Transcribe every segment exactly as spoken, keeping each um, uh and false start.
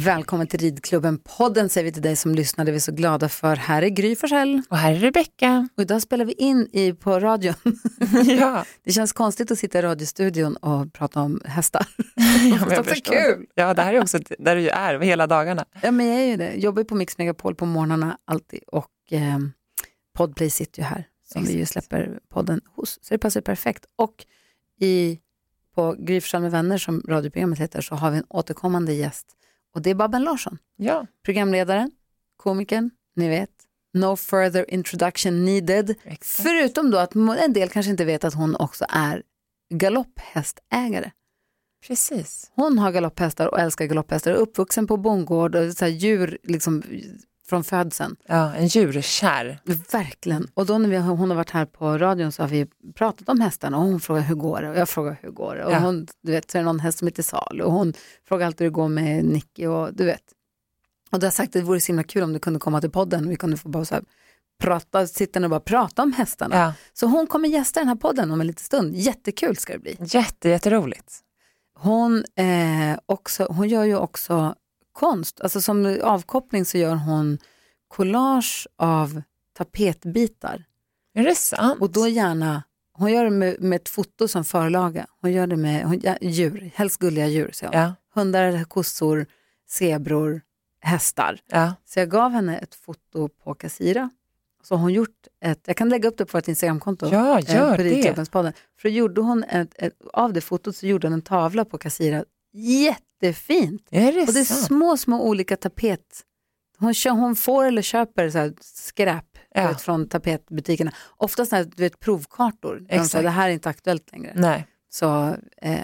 Välkommen till Ridklubben-podden säger vi till dig som lyssnade. Vi är så glada för. Här är Gry Forssell. Och här är Rebecca. Och idag spelar vi in i, på radion. Ja. Det känns konstigt att sitta i radiostudion och prata om hästar. Ja, men det är kul. Ja, det här är också där du är hela dagarna. Ja, men jag är ju det. Jag jobbar på Mix Megapol på morgnarna alltid. Och eh, Podplay sitter ju här. Som Exakt. Vi ju släpper podden hos. Så det passar perfekt. Och i, på Gry Forssell med vänner som radioprogrammet heter så har vi en återkommande gäst. Och det är Babben Larsson. Ja. Programledaren, komikern, ni vet. No further introduction needed. Exakt. Förutom då att en del kanske inte vet att hon också är galopphästägare. Precis. Hon har galopphästar och älskar galopphästar. Och uppvuxen på bondgård och så här djur liksom från födseln. Ja, en djurkär. Verkligen. Och då när vi, hon har varit här på radion så har vi pratat om hästarna. Och hon frågar hur går det? Och jag frågar hur går det? Och ja. hon, du vet, så är det någon häst som heter Sal. Och hon frågar alltid hur det går med Nicky och du vet. Och du har sagt att det vore så himla kul om du kunde komma till podden. Och vi kunde få bara så här prata, sitta och bara prata om hästarna. Ja. Så hon kommer gästa den här podden om en liten stund. Jättekul ska det bli. Jätte, jätteroligt. Hon, eh, också, hon gör ju också konst. Alltså som avkoppling så gör hon collage av tapetbitar. Är det sant? Och då gärna, hon gör det med, med ett foto som förlaga. Hon gör det med hon, ja, djur, helst gulliga djur. Så ja. Hundar, kossor, zebror, hästar. Ja. Så jag gav henne ett foto på Kassira. Så hon gjort ett, jag kan lägga upp det på ett Instagramkonto. Ja, gör eh, på det. För då gjorde hon ett, ett, av det fotot så gjorde hon en tavla på Kassira. Jättefint. Är det och det är sant? små, små olika tapet. Hon, kö, hon får eller köper så här skräp ja. vet, från tapetbutikerna. Oftast när du vet, provkartor. De säger det här är inte aktuellt längre. Nej. Så eh,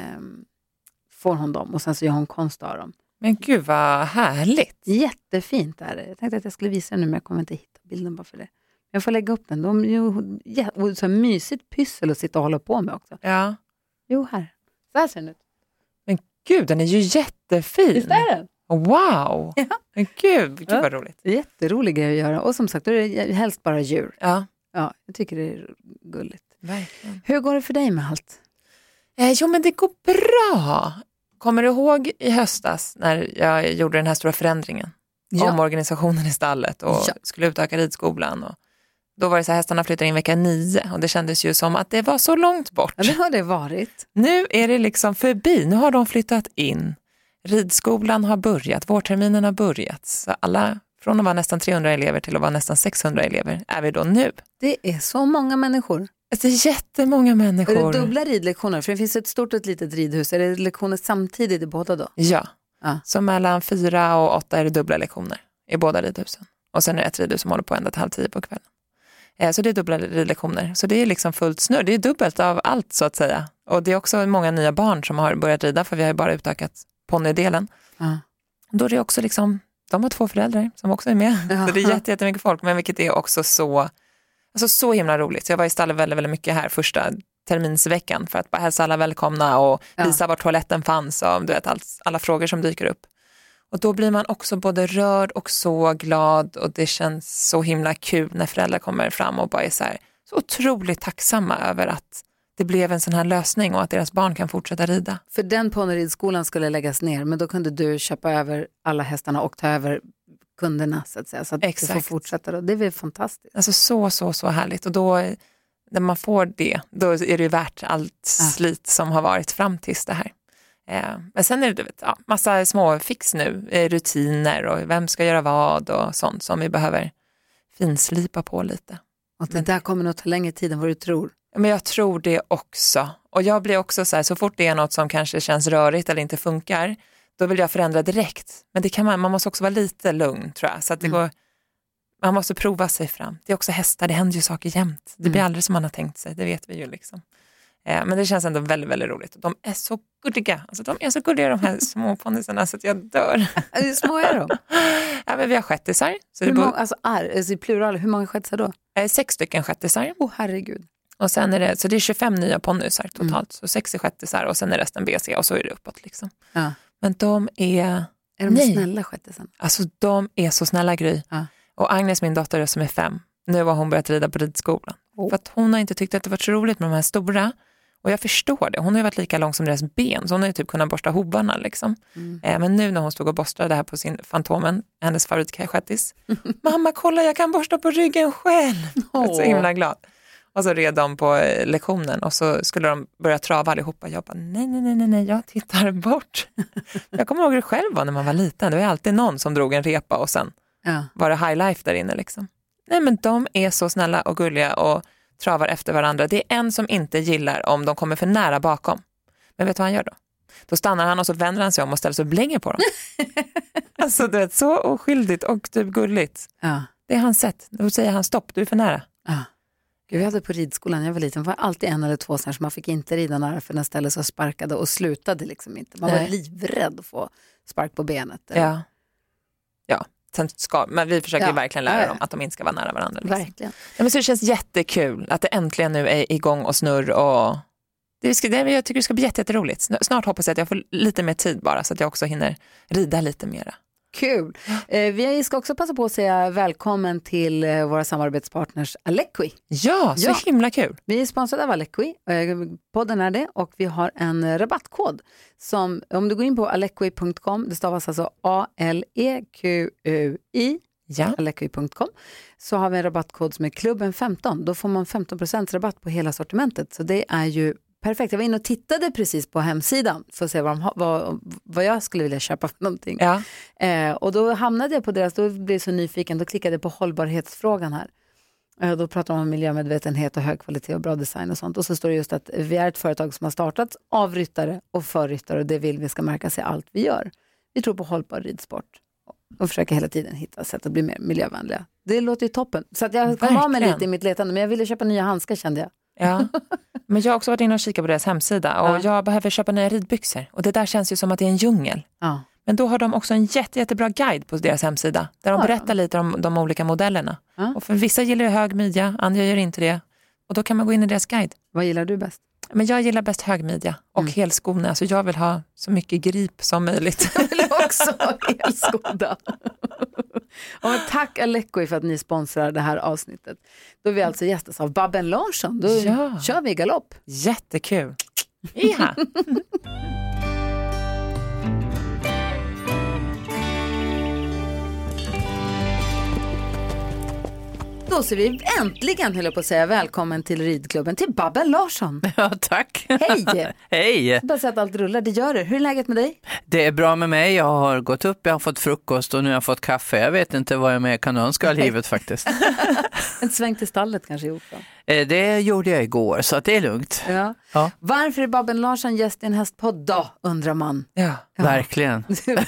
får hon dem och sen så gör hon konst av dem. Men gud vad härligt. Jättefint är det. Jag tänkte att jag skulle visa den nu men jag kommer inte hitta bilden bara för det. Jag får lägga upp den. De, jo, ja, och så här mysigt pyssel att sitta och hålla på med också. Ja. Jo, här. Så här ser den ut. Men gud, den är ju jättefin. Visst är den? Wow. Ja. Men gud, gud ja. vad roligt. Jätterolig grej att göra. Och som sagt, då är det helst bara djur. Ja. Ja, jag tycker det är gulligt. Verkligen. Hur går det för dig med allt? Eh, jo, men det går bra. Kommer du ihåg i höstas när jag gjorde den här stora förändringen? Ja. Omorganisationen i stallet och ja. skulle utöka ridskolan. Och då var det så här, hästarna flyttade in vecka nio och det kändes ju som att det var så långt bort. Ja, det har det varit. Nu är det liksom förbi. Nu har de flyttat in. Ridskolan har börjat. Vårterminen har börjat. Så alla, från att vara nästan trehundra elever till att vara nästan sexhundra elever, är vi då nu. Det är så många människor. Det är jättemånga människor. Är det dubbla ridlektioner? För det finns ett stort och ett litet ridhus. Är det lektioner samtidigt i båda då? Ja. Ah. Så mellan fyra och åtta är det dubbla lektioner i båda ridhusen. Och sen är det ett ridhus som håller på ända till halv tio på kvällen. Eh, så det är dubbla ridlektioner. Så det är liksom fullt snurr. Det är dubbelt av allt så att säga. Och det är också många nya barn som har börjat rida för vi har ju bara utökat ponnydelen. Ah. Då är det också liksom, de har två föräldrar som också är med. Ah. Så det är jätte, jättemycket folk. Men vilket är också så, alltså så himla roligt. Så jag var i stallet väldigt, väldigt mycket här första terminsveckan för att bara hälsa alla välkomna och visa ah. var toaletten fanns och du vet, all, alla frågor som dyker upp. Och då blir man också både rörd och så glad och det känns så himla kul när föräldrar kommer fram och bara är så här, så otroligt tacksamma över att det blev en sån här lösning och att deras barn kan fortsätta rida. För den ponnyridskolan skulle läggas ner men då kunde du köpa över alla hästarna och ta över kunderna så att säga. Så att Exakt. Du får fortsätta då. Det är väl fantastiskt. Alltså så, så, så härligt. Och då när man får det, då är det ju värt allt slit ah. som har varit fram tills det här. Men sen är det du vet, ja, massa små fix nu, rutiner och vem ska göra vad och sånt som vi behöver finslipa på lite. Och det där kommer nog ta längre tid än vad du tror. Men jag tror det också. Och jag blir också så här, så fort det är något som kanske känns rörigt eller inte funkar, då vill jag förändra direkt. Men det kan man, man måste också vara lite lugn tror jag. Så att det mm. går, man måste prova sig fram. Det är också hästar, det händer ju saker jämt. Det blir mm. aldrig som man har tänkt sig, det vet vi ju liksom. Men det känns ändå väldigt, väldigt roligt. De är så gulliga. Alltså de är så gulliga de här små ponnysarna så att jag dör. Hur små är de? Ja, men vi har shettisar. Så hur det många, alltså är, alltså i plural, hur många shettisar då? Sex stycken shettisar. Åh oh, herregud. Och sen är det, så det är tjugofem nya ponnysar totalt. Mm. Så sex är shettisar och sen är resten B C och så är det uppåt liksom. Ja. Men de är... Är de nej. snälla shettisar? Alltså de är så snälla Gry. Ja. Och Agnes, min dotter som är fem, nu har hon börjat rida på ridskolan. Oh. För att hon har inte tyckt att det var så roligt med de här stora. Och jag förstår det. Hon har ju varit lika lång som deras ben. Så hon har ju typ kunnat borsta hovarna liksom. Mm. Eh, men nu när hon stod och borstade det här på sin Fantomen, hennes favoritkashettis. Mamma, kolla, jag kan borsta på ryggen själv. Jag är så himla glad. Och så red de på eh, lektionen. Och så skulle de börja trava allihopa. Jag bara, nej, nej, nej, nej, jag tittar bort. Jag kommer ihåg det själv var när man var liten. Det var alltid någon som drog en repa och sen ja. var det high life där inne liksom. Nej, men de är så snälla och gulliga och travar efter varandra. Det är en som inte gillar om de kommer för nära bakom. Men vet du vad han gör då? Då stannar han och så vänder han sig om och ställer sig och blänger på dem. Alltså det är så oskyldigt och typ gulligt. Ja. Det är hans sätt. Då säger han stopp, du är för nära. Ja. Jag hade på ridskolan, jag var liten, var alltid en eller två sådana som man fick inte rida nära för den ställde sig och sparkade och slutade liksom inte. Man var Nej. livrädd att få spark på benet. Eller? Ja. Ja. Sen ska, men vi försöker ja. verkligen lära dem att de inte ska vara nära varandra. Liksom. Verkligen. Ja, men så det känns jättekul att det äntligen nu är igång och snurr. Och det ska, det, jag tycker det ska bli jätte, jätteroligt. Snart hoppas jag att jag får lite mer tid bara så att jag också hinner rida lite mera. Kul. Eh, vi ska också passa på att säga välkommen till eh, våra samarbetspartners Alequi. Ja, så ja. himla kul. Vi är sponsrade av Alequi. Eh, podden är det och vi har en rabattkod som om du går in på alequi punkt com, det stavas alltså A L E Q U I, ja. alequi punkt com, så har vi en rabattkod som är klubben femton. Då får man femton procent rabatt på hela sortimentet. Så det är ju perfekt. Jag var inne och tittade precis på hemsidan för att se vad, de ha, vad, vad jag skulle vilja köpa för någonting. Ja. Eh, och då hamnade jag på deras, då blev jag så nyfiken, då klickade jag på hållbarhetsfrågan här. Eh, då pratar man om miljömedvetenhet och hög kvalitet och bra design och sånt. Och så står det just att vi är ett företag som har startats av ryttare och för ryttare och det vill vi ska märka sig allt vi gör. Vi tror på hållbar ridsport och försöker hela tiden hitta sätt att bli mer miljövänliga. Det låter ju toppen. Så att jag kom av mig lite i mitt letande, men jag ville köpa nya handskar kände jag. Ja, men jag har också varit inne och kikat på deras hemsida och ja. jag behöver köpa nya ridbyxor och det där känns ju som att det är en djungel. Ja. Men då har de också en jätte, jättebra guide på deras hemsida där de ja, berättar ja. lite om de olika modellerna. Ja. Och för vissa gillar ju hög midja, andra gör inte det. Och då kan man gå in i deras guide. Vad gillar du bäst? Men jag gillar bäst hög midja och mm. helskorna, så jag vill ha så mycket grip som möjligt. Jag vill också ha helskoda. Och tack Alequi för att ni sponsrar det här avsnittet. Då är vi alltså gästas av Babben Larsson. Då ja. kör vi galopp. Jättekul. Iha. Då ser vi äntligen, höll jag på att säga, välkommen till ridklubben, till Babben Larsson. Ja, tack. Hej. Hej. Jag bara säga att allt rullar, det gör det. Hur är läget med dig? Det är bra med mig, jag har gått upp, jag har fått frukost och nu har jag fått kaffe. Jag vet inte vad jag mer kan önska av livet faktiskt. En sväng till stallet kanske gjort då? Det gjorde jag igår, så att det är lugnt. Ja. Ja. Varför är Babben Larsson gäst i en hästpodd då, undrar man. Ja, ja. Verkligen.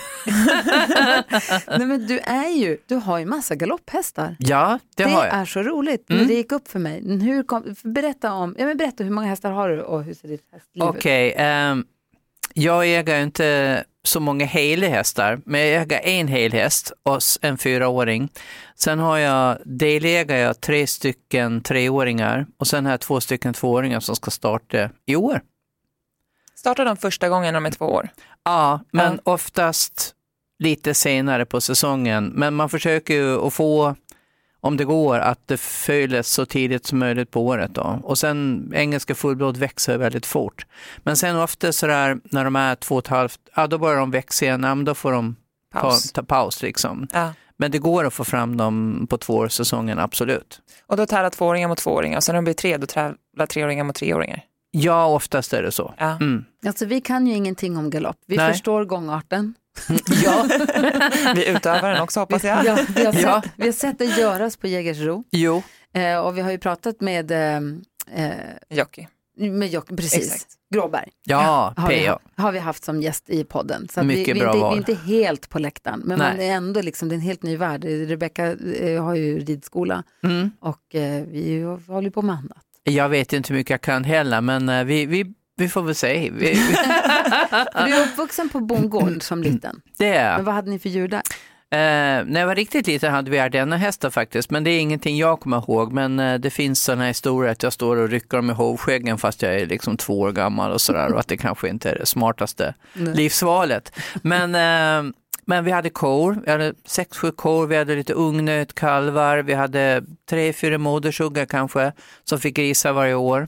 Nej, men du är ju, du har ju massa galopphästar. Ja, det, det har jag. Det är så roligt, mm. det gick upp för mig. Hur kom, berätta om, ja men berätta hur många hästar har du och hur ser ditt hästliv ut? Okej, okay, um, jag äger inte så många hela hästar, men jag äger en hel häst och en fyraåring. Sen har jag, delägar jag tre stycken treåringar och sen har jag två stycken tvååringar som ska starta i år. Startar de första gången om ett två år? Ja, men ja. oftast lite senare på säsongen. Men man försöker ju att få, om det går, att det följs så tidigt som möjligt på året då. Och sen engelska fullblod växer väldigt fort. Men sen ofta sådär när de är två och ett halvt, ja då börjar de växa igen, ja, men då får de paus, ta, ta paus liksom. Ja. Men det går att få fram dem på tvåårssäsongen, absolut. Och då tävlar tvååringar mot tvååringar och sen när de blir tre, då tävlar treåringar mot treåringar? Ja, oftast är det så. Ja. Mm. Alltså vi kan ju ingenting om galopp. Vi Nej. förstår gångarten. Ja. Vi utövar den också, hoppas jag. Ja, vi, har sett, ja. vi har sett det göras på Jägersro. Jo. Eh, och vi har ju pratat med eh, Jockey. Med Jockey, precis. Exakt. Gråberg. Ja, har vi, har vi haft som gäst i podden. Så att vi, vi, bra inte, vi är inte helt på läktaren. Men man är ändå liksom, det är en helt ny värld. Rebecka eh, har ju ridskola. Mm. Och eh, vi håller på med annat. Jag vet inte hur mycket jag kan heller, men uh, vi, vi, vi får väl se. Vi, vi... Du är uppvuxen på bondgård som liten. Det är. Men vad hade ni för djur där? Uh, när jag var riktigt liten hade vi ardennerhästar faktiskt, men det är ingenting jag kommer ihåg. Men uh, det finns sådana historier att jag står och rycker dem i hovskäggen fast jag är liksom två år gammal och sådär, och att det kanske inte är det smartaste Nej. livsvalet. Men... Uh, Men vi hade kor, vi hade sex, sju kor, vi hade lite ungnöt, kalvar, vi hade tre, fyra modersuggar kanske som fick grisar varje år.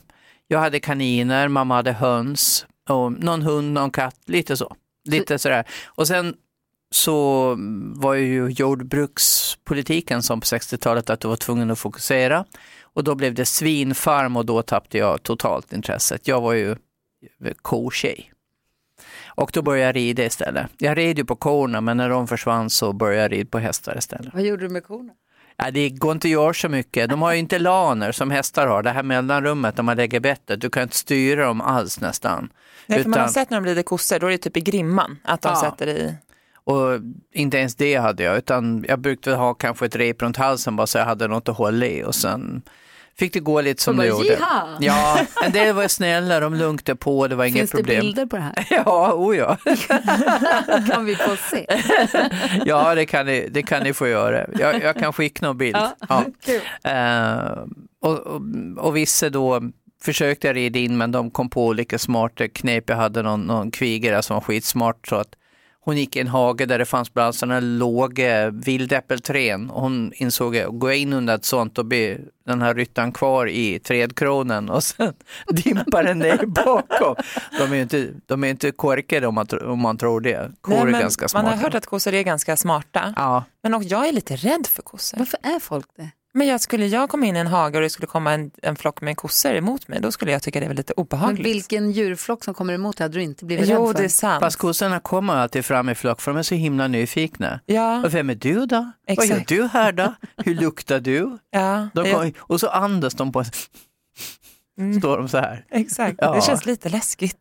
Jag hade kaniner, mamma hade höns och någon hund, någon katt, lite så. Lite sådär. Och sen så var ju jordbrukspolitiken som på sextiotalet att du var tvungen att fokusera. Och då blev det svinfarm och då tappade jag totalt intresset. Jag var ju kotjej. Och då började jag rida istället. Jag red ju på korna, men när de försvann så började jag rida på hästar istället. Vad gjorde du med korna? Ja, det går inte att göra så mycket. De har ju inte laner som hästar har. Det här mellanrummet där man lägger bettet. Du kan inte styra dem alls nästan. Nej, för Utan... man har sett när de rider kossor, då är det typ i grimman att de ja. sätter i. Och inte ens det hade jag, utan jag brukade ha kanske ett rep runt halsen bara så jag hade något att hålla i och sen fick det gå lite som det gjorde. Jiha! Ja, en del var snälla, de lunkade på, det var inget Finns problem. Finns det bilder på det här? Ja, oh ja. Kan vi få se? Ja, det kan ni, det kan ni få göra. Jag, jag kan skicka någon bild. Ja, ja. kul. Uh, och, och, och vissa då försökte jag rida in, men de kom på olika smarta knep. Jag hade någon, någon kvigare som var skitsmart så att hon gick i en hage där det fanns bland sådana låga vildäppelträn och hon insåg att går jag in under ett sånt och blir den här ryttan kvar i trädkronan och sen dimpar den ner bakom. De är ju inte, de är inte korkade om man, om man tror det. Kor är ganska smarta. Man har hört att kossor är ganska smarta. Ja. Men och jag är lite rädd för kossor. Varför är folk det? Men jag skulle jag komma in i en hage och det skulle komma en, en flock med kossor emot mig, då skulle jag tycka det var lite obehagligt. Men vilken djurflock som kommer emot hade du inte blivit jo, rädd för? det är sant. Fast kossorna kommer alltid fram i flock för de är så himla nyfikna. Ja. Och vem är du då? Exakt. Vad gör du här då? Hur luktar du? Ja, De ja. kom, och så andas de på Mm. står de så här. Exakt, Ja. det känns lite läskigt.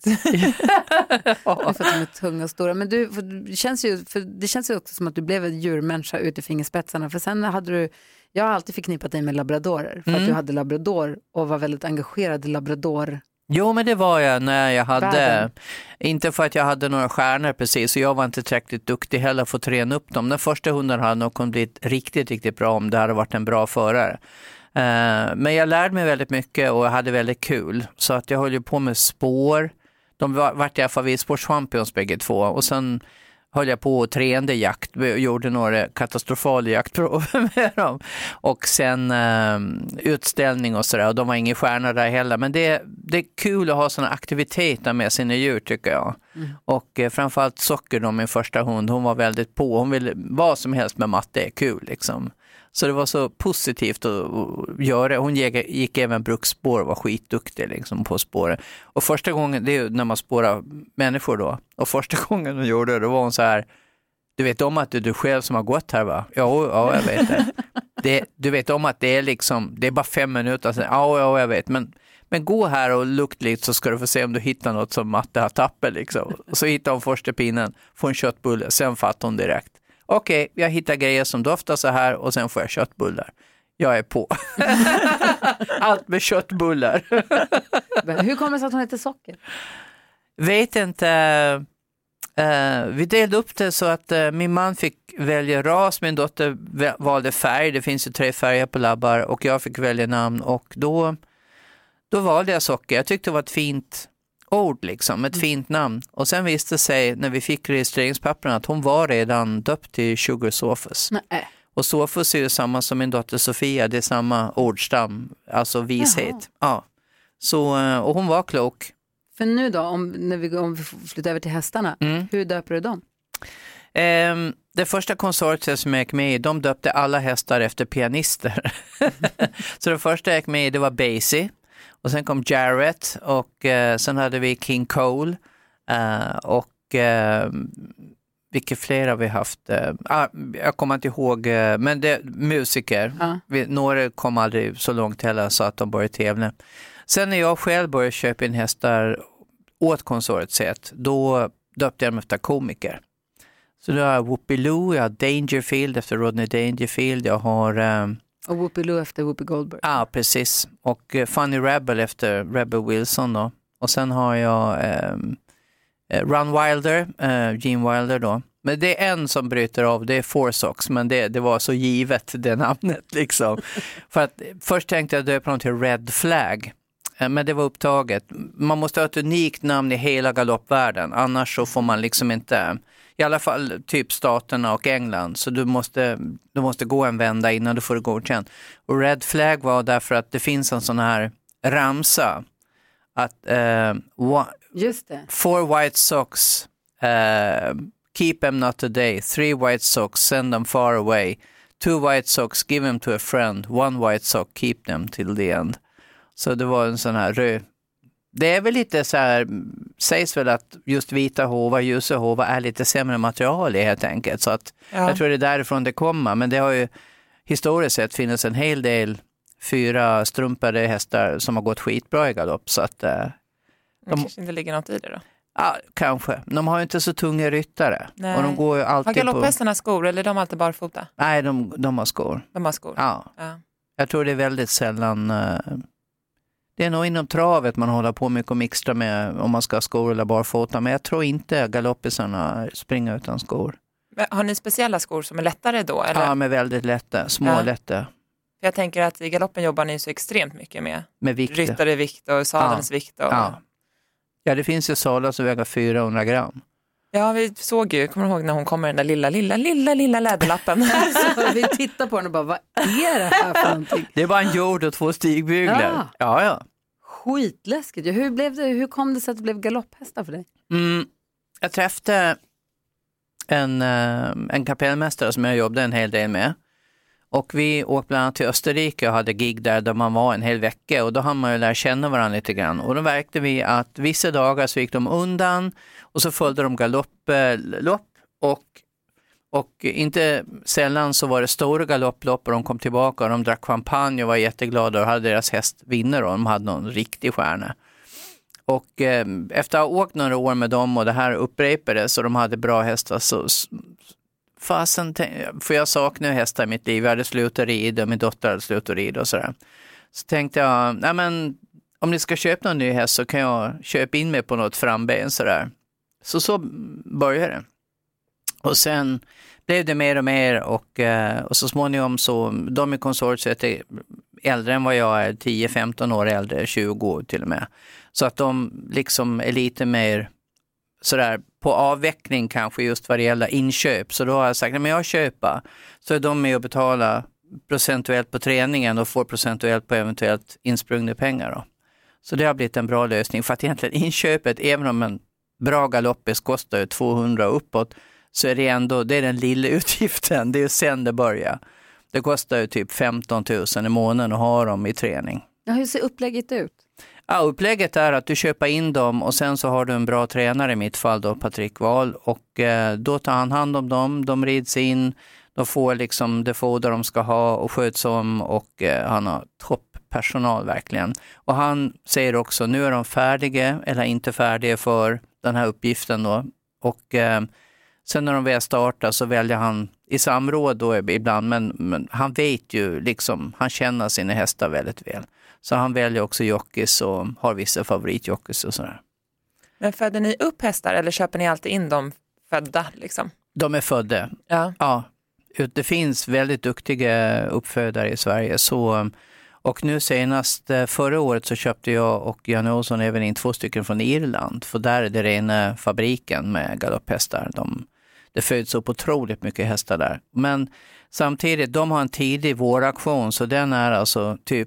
Ja, för att de är tunga och stora. Men du, för det, känns ju, för det känns ju också som att du blev en djurmänniska ut i fingerspetsarna. För sen hade du, jag har alltid förknippat dig med labradorer. För Mm. att du hade labrador och var väldigt engagerad i labrador. Jo, men det var jag när jag hade, Världen. inte för att jag hade några stjärnor precis, och jag var inte tillräckligt duktig heller för att träna upp dem. Den första hunden hade nog kunnat bli riktigt, riktigt bra om det hade varit en bra förare. Uh, men jag lärde mig väldigt mycket och jag hade väldigt kul. Så att jag höll ju på med spår. De var, vart i alla fall spårchampions bägge två. Och sen höll jag på och tränade jakt. Och gjorde några katastrofala jaktprov med dem. Och sen uh, utställning och sådär. Och de var ingen stjärnor där heller. Men det, det är kul att ha sådana aktiviteter med sina djur tycker jag. Mm. Och uh, framförallt Socker, då, min första hund. Hon var väldigt på. Hon ville vad som helst med matte är kul liksom. Så det var så positivt att göra. Hon gick, gick även bruksspår och var skitduktig liksom, på spåren. Och första gången, det är ju när man spårar människor då. Och första gången hon gjorde det, då var hon så här, du vet om att det är du själv som har gått här va? Ja, ja jag vet det. det. Du vet om att det är liksom, det är bara fem minuter sedan. Ja, ja jag vet. Men, men gå här och lukta lite så ska du få se om du hittar något som Matte har tappat liksom. Och så hittar hon första pinnen, får en köttbulle, sen fattar hon direkt. Okej, okay, jag hittar grejer som doftar så här och sen får jag köttbullar. Jag är på. Allt med köttbullar. Hur kommer det sig att hon heter Socker? Vet inte. Uh, vi delade upp det så att uh, min man fick välja ras, min dotter valde färg. Det finns ju tre färger på labbar och jag fick välja namn och då, då valde jag Socker. Jag tyckte det var ett fint ord liksom, ett fint namn. Och sen visste sig när vi fick registreringspapperna att hon var redan döpt till Sugar Sophus. Nej. Och Sophus är ju samma som min dotter Sofia, det är samma ordstam, alltså vishet. Ja. Så, och hon var klok. För nu då, om, när vi, om vi flyttar över till hästarna, mm. hur döper du dem? Um, det första konsortiet som jag gick med i, de döpte alla hästar efter pianister. Så det första jag gick med i, det var Basie. Och sen kom Jarrett och eh, sen hade vi King Cole eh, och eh, vilka fler har vi haft? Eh, ah, jag kommer inte ihåg, eh, men det musiker. Ja. Vi, några kom aldrig så långt heller så att de började tävla. Sen när jag själv började köpa in hästar åt konsortiet, då döpte jag dem efter komiker. Så då har jag Whoopi Loo, jag har Dangerfield efter Rodney Dangerfield, jag har... Eh, Och Whoopi Loo efter Whoopi Goldberg. Ja, precis. Och uh, Funny Rebel efter Rebel Wilson då. Och sen har jag um, uh, Run Wilder, uh, Gene Wilder då. Men det är en som bryter av, det är Forsox, men det, det var så givet det namnet liksom. För att först tänkte jag döpa honom till Red Flag, uh, men det var upptaget. Man måste ha ett unikt namn i hela galoppvärlden, annars så får man liksom inte... I alla fall typ Staterna och England. Så du måste, du måste gå en vända innan du får det godkänt. Och Red Flag var därför att det finns en sån här ramsa. att uh, one, Just det. four white socks, uh, keep them not today. Three white socks, send them far away. Two white socks, give them to a friend. One white sock, keep them till the end. Så det var en sån här röd. Det är väl lite så här, sägs väl att just vita hovar, ljusa hovar är lite sämre material i helt enkelt. Så att ja. Jag tror det är därifrån det kommer. Men det har ju historiskt sett finns en hel del fyra strumpade hästar som har gått skitbra i galopp. Så att, eh, de kanske inte ligger något i det då? Ja, kanske. De har ju inte så tunga ryttare. Nej. Och de går ju alltid har galopphästarna på... skor eller är de alltid barfota? Nej, de, de har skor. De har skor? Ja. ja. Jag tror det är väldigt sällan... Uh... Det är nog inom travet man håller på mycket och mixtra med om man ska ha skor eller barfota. Men jag tror inte galoppisarna springer utan skor. Men har ni speciella skor som är lättare då? Eller? Ja, men väldigt lätta. Små ja. lätta. För jag tänker att i galoppen jobbar ni så extremt mycket med, med vikt. ryttare vikt och sadelns ja. vikt. Och... Ja. ja, det finns ju sadlar som väger fyrahundra gram. Ja, vi såg ju, kommer du ihåg när hon kommer den där lilla, lilla, lilla, lilla läderlappen. Så vi tittar på den och bara, vad är det här för någonting? Det är bara en jord och två stigbyglar. Ja, ja. ja. Skitläskigt. Hur, blev det, hur kom det sig att det blev galopphästar för dig? Mm, jag träffade en, en kapellmästare som jag jobbade en hel del med. Och vi åkte bland annat till Österrike och hade gig där, där man var en hel vecka. Och då hann man ju lära känna varandra lite grann. Och då märkte vi att vissa dagar så gick de undan och så följde de galopplopp. Och, och inte sällan så var det stora galopplopp och de kom tillbaka och de drack champagne och var jätteglada och hade deras häst vinner och de hade någon riktig stjärna. Och eh, efter att ha åkt några år med dem och det här upprepades och de hade bra hästar så... Fasen, för jag saknar hästar i mitt liv. Jag hade slutat rida och min dotter hade slutat rida och sådär. Så tänkte jag, nej men om ni ska köpa någon ny häst så kan jag köpa in mig på något framben sådär. Så så började det. Och sen blev det mer och mer och, och så småningom så, de i konsortiet är äldre än vad jag är, tio femton år äldre, tjugo till och med. Så att de liksom är lite mer sådär på avveckling kanske just vad det gäller inköp. Så då har jag sagt, nej men jag köper. Så är de med och betala procentuellt på träningen och får procentuellt på eventuellt insprungna pengar då. Så det har blivit en bra lösning. För att egentligen inköpet, även om en bra galoppis kostar ju tvåhundra uppåt, så är det ändå, det är den lilla utgiften. Det är ju sen det börjar. Det kostar ju typ femton tusen i månaden att ha dem i träning. Ja, hur ser upplägget ut? Ja, upplägget är att du köper in dem och sen så har du en bra tränare, i mitt fall då Patrik Wahl, och eh, då tar han hand om dem, de rids in, de får liksom det foder de ska ha och sköts om och eh, han har topppersonal verkligen. Och han säger också, nu är de färdiga eller inte färdiga för den här uppgiften då och eh, sen när de väl startar så väljer han i samråd då ibland, men, men han vet ju liksom, han känner sina hästar väldigt väl. Så han väljer också jockeys och har vissa favoritjockeys och sådär. Men födde ni upp hästar eller köper ni alltid in dem födda liksom? De är födda. Ja. Ja. Det finns väldigt duktiga uppfödare i Sverige. Så, och nu senast förra året så köpte jag och Jan Olsson även in två stycken från Irland. För där är det rena fabriken med galopphästar. De, det föds upp otroligt mycket hästar där. Men samtidigt, de har en tidig våraktion så den är alltså typ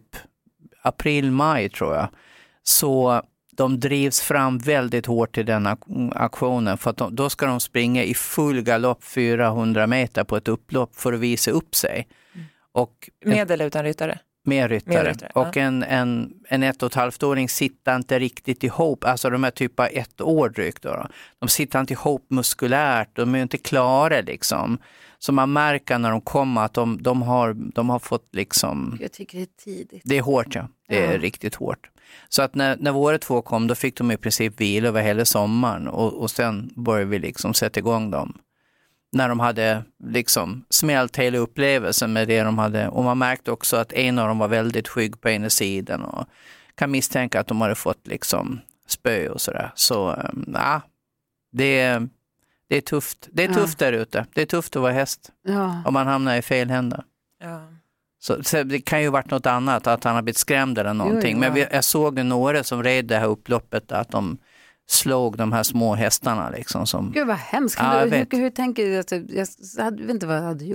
april, maj tror jag. Så de drivs fram väldigt hårt i den aktionen för att de, då ska de springa i full galopp fyrahundra meter på ett upplopp för att visa upp sig. Mm. Och med eller utan ryttare? Med ryttare. Med ryttare och ja. en, en, en ett och ett halvt åring sitter inte riktigt ihop, alltså de är typ av ett år drygt då, då. De sitter inte ihop muskulärt, de är inte klara liksom. Så man märker när de kommer att de, de, har, de har fått liksom... Jag tycker det är tidigt. Det är hårt, ja. Det är ja. riktigt hårt. Så att när, när våra två kom, då fick de i princip vila över hela sommaren. Och, och sen började vi liksom sätta igång dem. När de hade liksom smält hela upplevelsen med det de hade. Och man märkte också att en av dem var väldigt skygg på ena sidan. Och kan misstänka att de hade fått liksom spö och sådär. Så, ja, det är... Det är tufft. Det är tufft ja. där ute. Det är tufft att vara häst. Ja. Om man hamnar i fel händer. Ja. Så, så det kan ju varit något annat. Att han har blivit skrämd eller någonting. Jo, ja. Men vi, jag såg några som red det här upploppet. Att de slog de här små hästarna. Liksom, som... Gud vad hemskt. Ja, du, hur, hur tänker du? Att, jag vet inte vad jag hade gjort.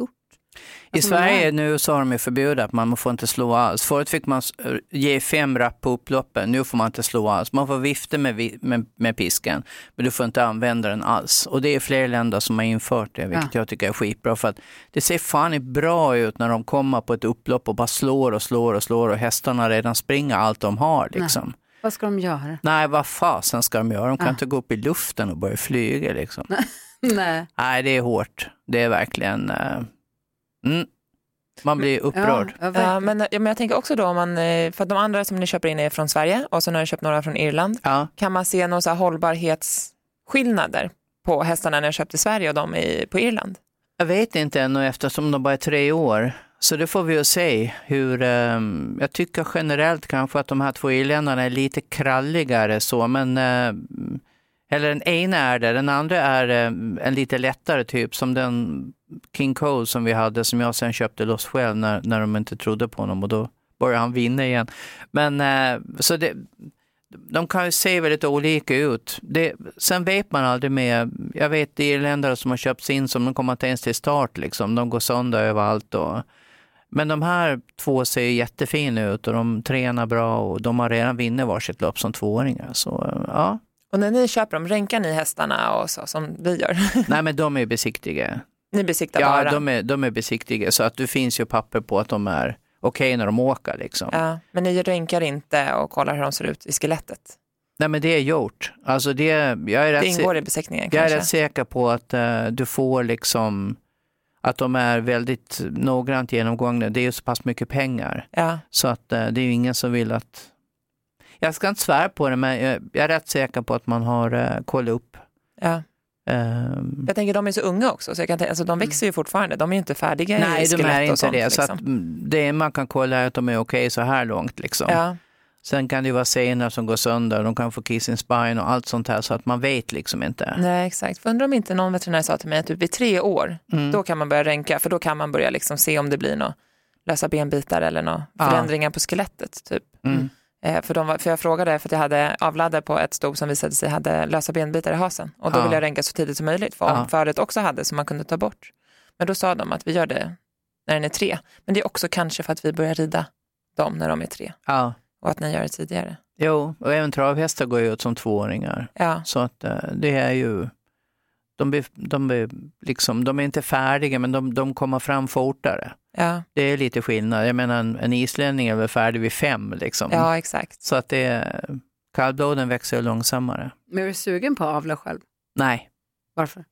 I Alltså, Sverige man- nu så har de ju förbjudit att man får inte slå alls. Förut fick man s- ge fem rapp på upploppen, nu får man inte slå alls. Man får vifta med, vi- med, med pisken, men du får inte använda den alls. Och det är fler länder som har infört det, vilket Ja. jag tycker är skitbra. För att det ser fan bra ut när de kommer på ett upplopp och bara slår och slår och slår och hästarna redan springer allt de har liksom. Vad ska de göra? Nej, vad fasen ska de göra? De kan Ja. inte gå upp i luften och börja flyga liksom. Nej. Nej, det är hårt. Det är verkligen... Uh, mm. Man blir upprörd. Ja, ja, Ja, verkligen. men, ja, men jag tänker också då om man, eh, för att de andra som ni köper in är från Sverige och så har ni köpt några från Irland. Ja. Kan man se några så här hållbarhetsskillnader på hästarna när jag köpte i Sverige och de i, på Irland? Jag vet inte ännu eftersom de bara är tre år. Så det får vi ju se hur, um, jag tycker generellt kanske att de här två irländarna är lite kralligare så, men uh, eller den ena är det, den andra är uh, en lite lättare typ som den King Cole som vi hade som jag sen köpte loss själv när, när de inte trodde på honom och då började han vinna igen. Men uh, så det, de kan ju se väldigt olika ut. Det, sen vet man aldrig med, jag vet irländare som har köpts in som de kommer inte ens till start liksom, de går sönder överallt och men de här två ser jättefina ut och de tränar bra och de har redan vunnit varsitt lopp som tvååringar. Så ja. Och när ni köper dem, ränkar ni hästarna och så som vi gör? Nej, men de är besiktiga. Ni besiktar Ja, bara? de är, de är besiktiga så att det finns ju papper på att de är okej när de åker liksom. Ja, men ni ränkar inte och kollar hur de ser ut i skelettet? Nej, men det är gjort. Alltså det, jag är rätt Det ingår se- i besiktningen jag är kanske? rätt säker på att uh, du får liksom att de är väldigt noggrant genomgångna. Det är ju så pass mycket pengar. Ja. Så att uh, det är ju ingen som vill att... Jag ska inte svära på det, men jag, jag är rätt säker på att man har uh, kollat upp. Ja. Um, Jag tänker de är så unga också, så jag kan tänka, alltså, de växer ju fortfarande. De är ju inte färdiga nej, i de skelett är och inte sånt. det. Liksom. Så att mm, det man kan kolla är att de är okej så här långt. Liksom. Ja. Sen kan det ju vara senare som går sönder. De kan få kissing spine och allt sånt här så att man vet liksom inte. Nej, exakt. För undrar om inte någon veterinär sa till mig att typ vid tre år, Mm. då kan man börja ränka. För då kan man börja liksom se om det blir några lösa benbitar eller några Ja. förändringar på skelettet. Typ. Mm. Eh, för, de var, för jag frågade för att jag hade avladdare på ett sto som visade sig hade lösa benbitar i hasen. Och då Ja. ville jag ränka så tidigt som möjligt. För om Ja. föret också hade så man kunde ta bort. Men då sa de att vi gör det när den är tre. Men det är också kanske för att vi börjar rida dem när de är tre. Ja. Och att ni gör det tidigare. Jo, och även travhästar går ju ut som tvååringar. Ja, Så att uh, det är ju... De, blir, de, blir liksom, de är inte färdiga, men de, de kommer fram fortare. ja, Det är lite skillnad. Jag menar, en, en islänning är väl färdig vid fem. Liksom. ja exakt. Så att det är... Kallbloden växer långsammare. Men är du sugen på att avla själv? Nej. Varför?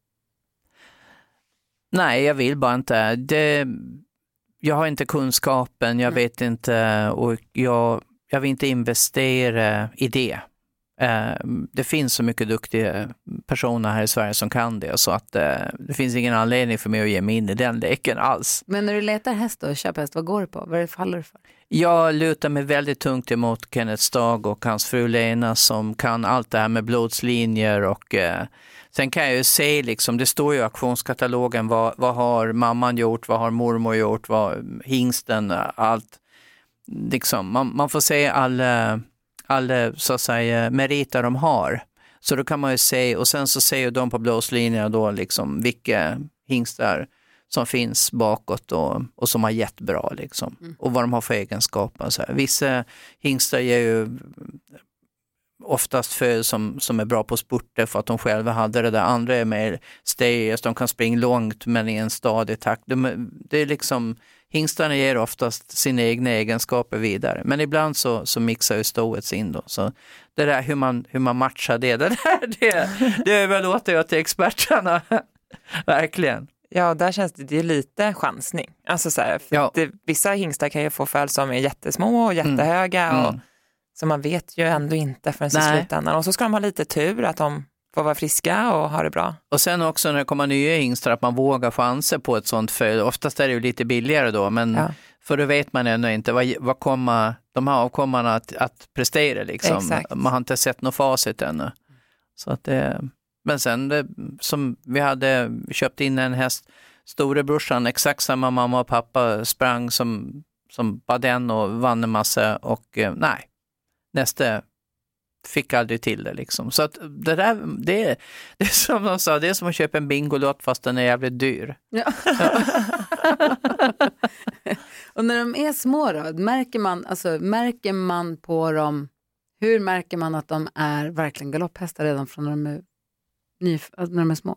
Nej, jag vill bara inte. Det, jag har inte kunskapen, jag Nej. vet inte och jag, jag vill inte investera i det. Eh, det finns så mycket duktiga personer här i Sverige som kan det så att eh, det finns ingen anledning för mig att ge mig in i den leken alls. Men när du letar häst och köper häst, vad går det på? Vad är det faller det för? Jag lutar mig väldigt tungt emot Kenneth Stag och hans fru Lena som kan allt det här med blodslinjer och eh, sen kan jag ju se liksom, det står ju i auktionskatalogen vad, vad har mamman gjort, vad har mormor gjort, vad hingsten, allt liksom, man, man får se alla, alla så att säga meriter de har. Så då kan man ju se, och sen så ser ju de på blodslinjerna då liksom vilka hingstar som finns bakåt och, och som har gett bra liksom. Mm. Och vad de har för egenskaper. Så här. Vissa hingstar ger ju oftast föd som, som är bra på spurter för att de själva hade det där. Andra är mer stayers, de kan springa långt men i en stadig takt. De, det är liksom, hingstarna ger oftast sina egna egenskaper vidare. Men ibland så, så mixar ju stået in då. Så det där hur man, hur man matchar det, det där, det, det överlåter jag till experterna. Verkligen. Ja, där känns det, det är lite chansning. Alltså så här, för Ja. det, vissa hingstar kan ju få föl som är jättesmå och jättehöga. Mm. Och, så man vet ju ändå inte förrän i Nej. slutändan. Och så ska de ha lite tur att de får vara friska och ha det bra. Och sen också när det kommer nya hingstar att man vågar chanser på ett sånt föl. Oftast är det ju lite billigare då, men Ja. för då vet man ännu inte vad, vad kommer de här avkommarna att, att prestera liksom. Exakt. Man har inte sett något facit ännu. Så att det, men sen det, som vi hade köpt in en häst, storebrorsan, exakt samma mamma och pappa sprang som, som bara den och vann en massa och eh, nej, nästa fick aldrig till det liksom. Så att det där, det, det är som de sa, det är som att köpa en bingolott fast den är jävligt dyr. Ja. Ja. Och när de är små då, märker man, alltså, märker man på dem, hur märker man att de är verkligen galopphästar redan från när de är, ny, när de är små?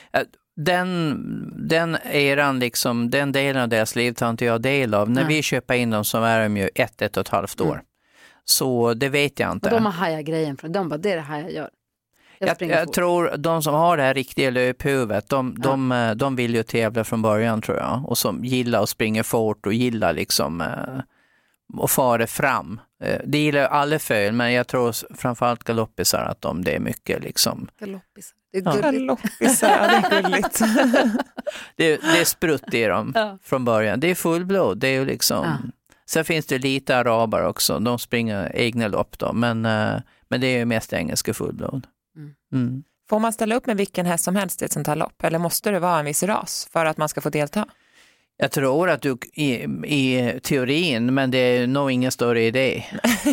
Den, den eran liksom, den delen av deras liv tar inte jag del av. När Nej. vi köper in dem så är de ju ett, ett och ett halvt år. Mm. Så det vet jag inte. Och de har haja grejen från de bara, det är det här jag gör. Jag, jag, jag tror de som har det här riktiga löphuvudet, de, ja. de, de vill ju tävla från början tror jag. Och som gillar att springa fort och gillar liksom eh, att fara fram. Eh, det gillar alla föl, men jag tror framförallt galoppisar att de, det är mycket liksom. Galoppisar, det är ja. Galoppisar, ja, det är gulligt. det, det är sprutt i dem ja. från början. Det är fullblod, det är ju liksom. Ja. Sen finns det lite araber också, de springer egna lopp då, men, eh, men det är ju mest engelska fullblod. Mm. Mm. Får man ställa upp med vilken häst som helst i ett sånt här lopp? Eller måste det vara en viss ras för att man ska få delta? Jag tror att du i, i teorin, men det är nog ingen större idé.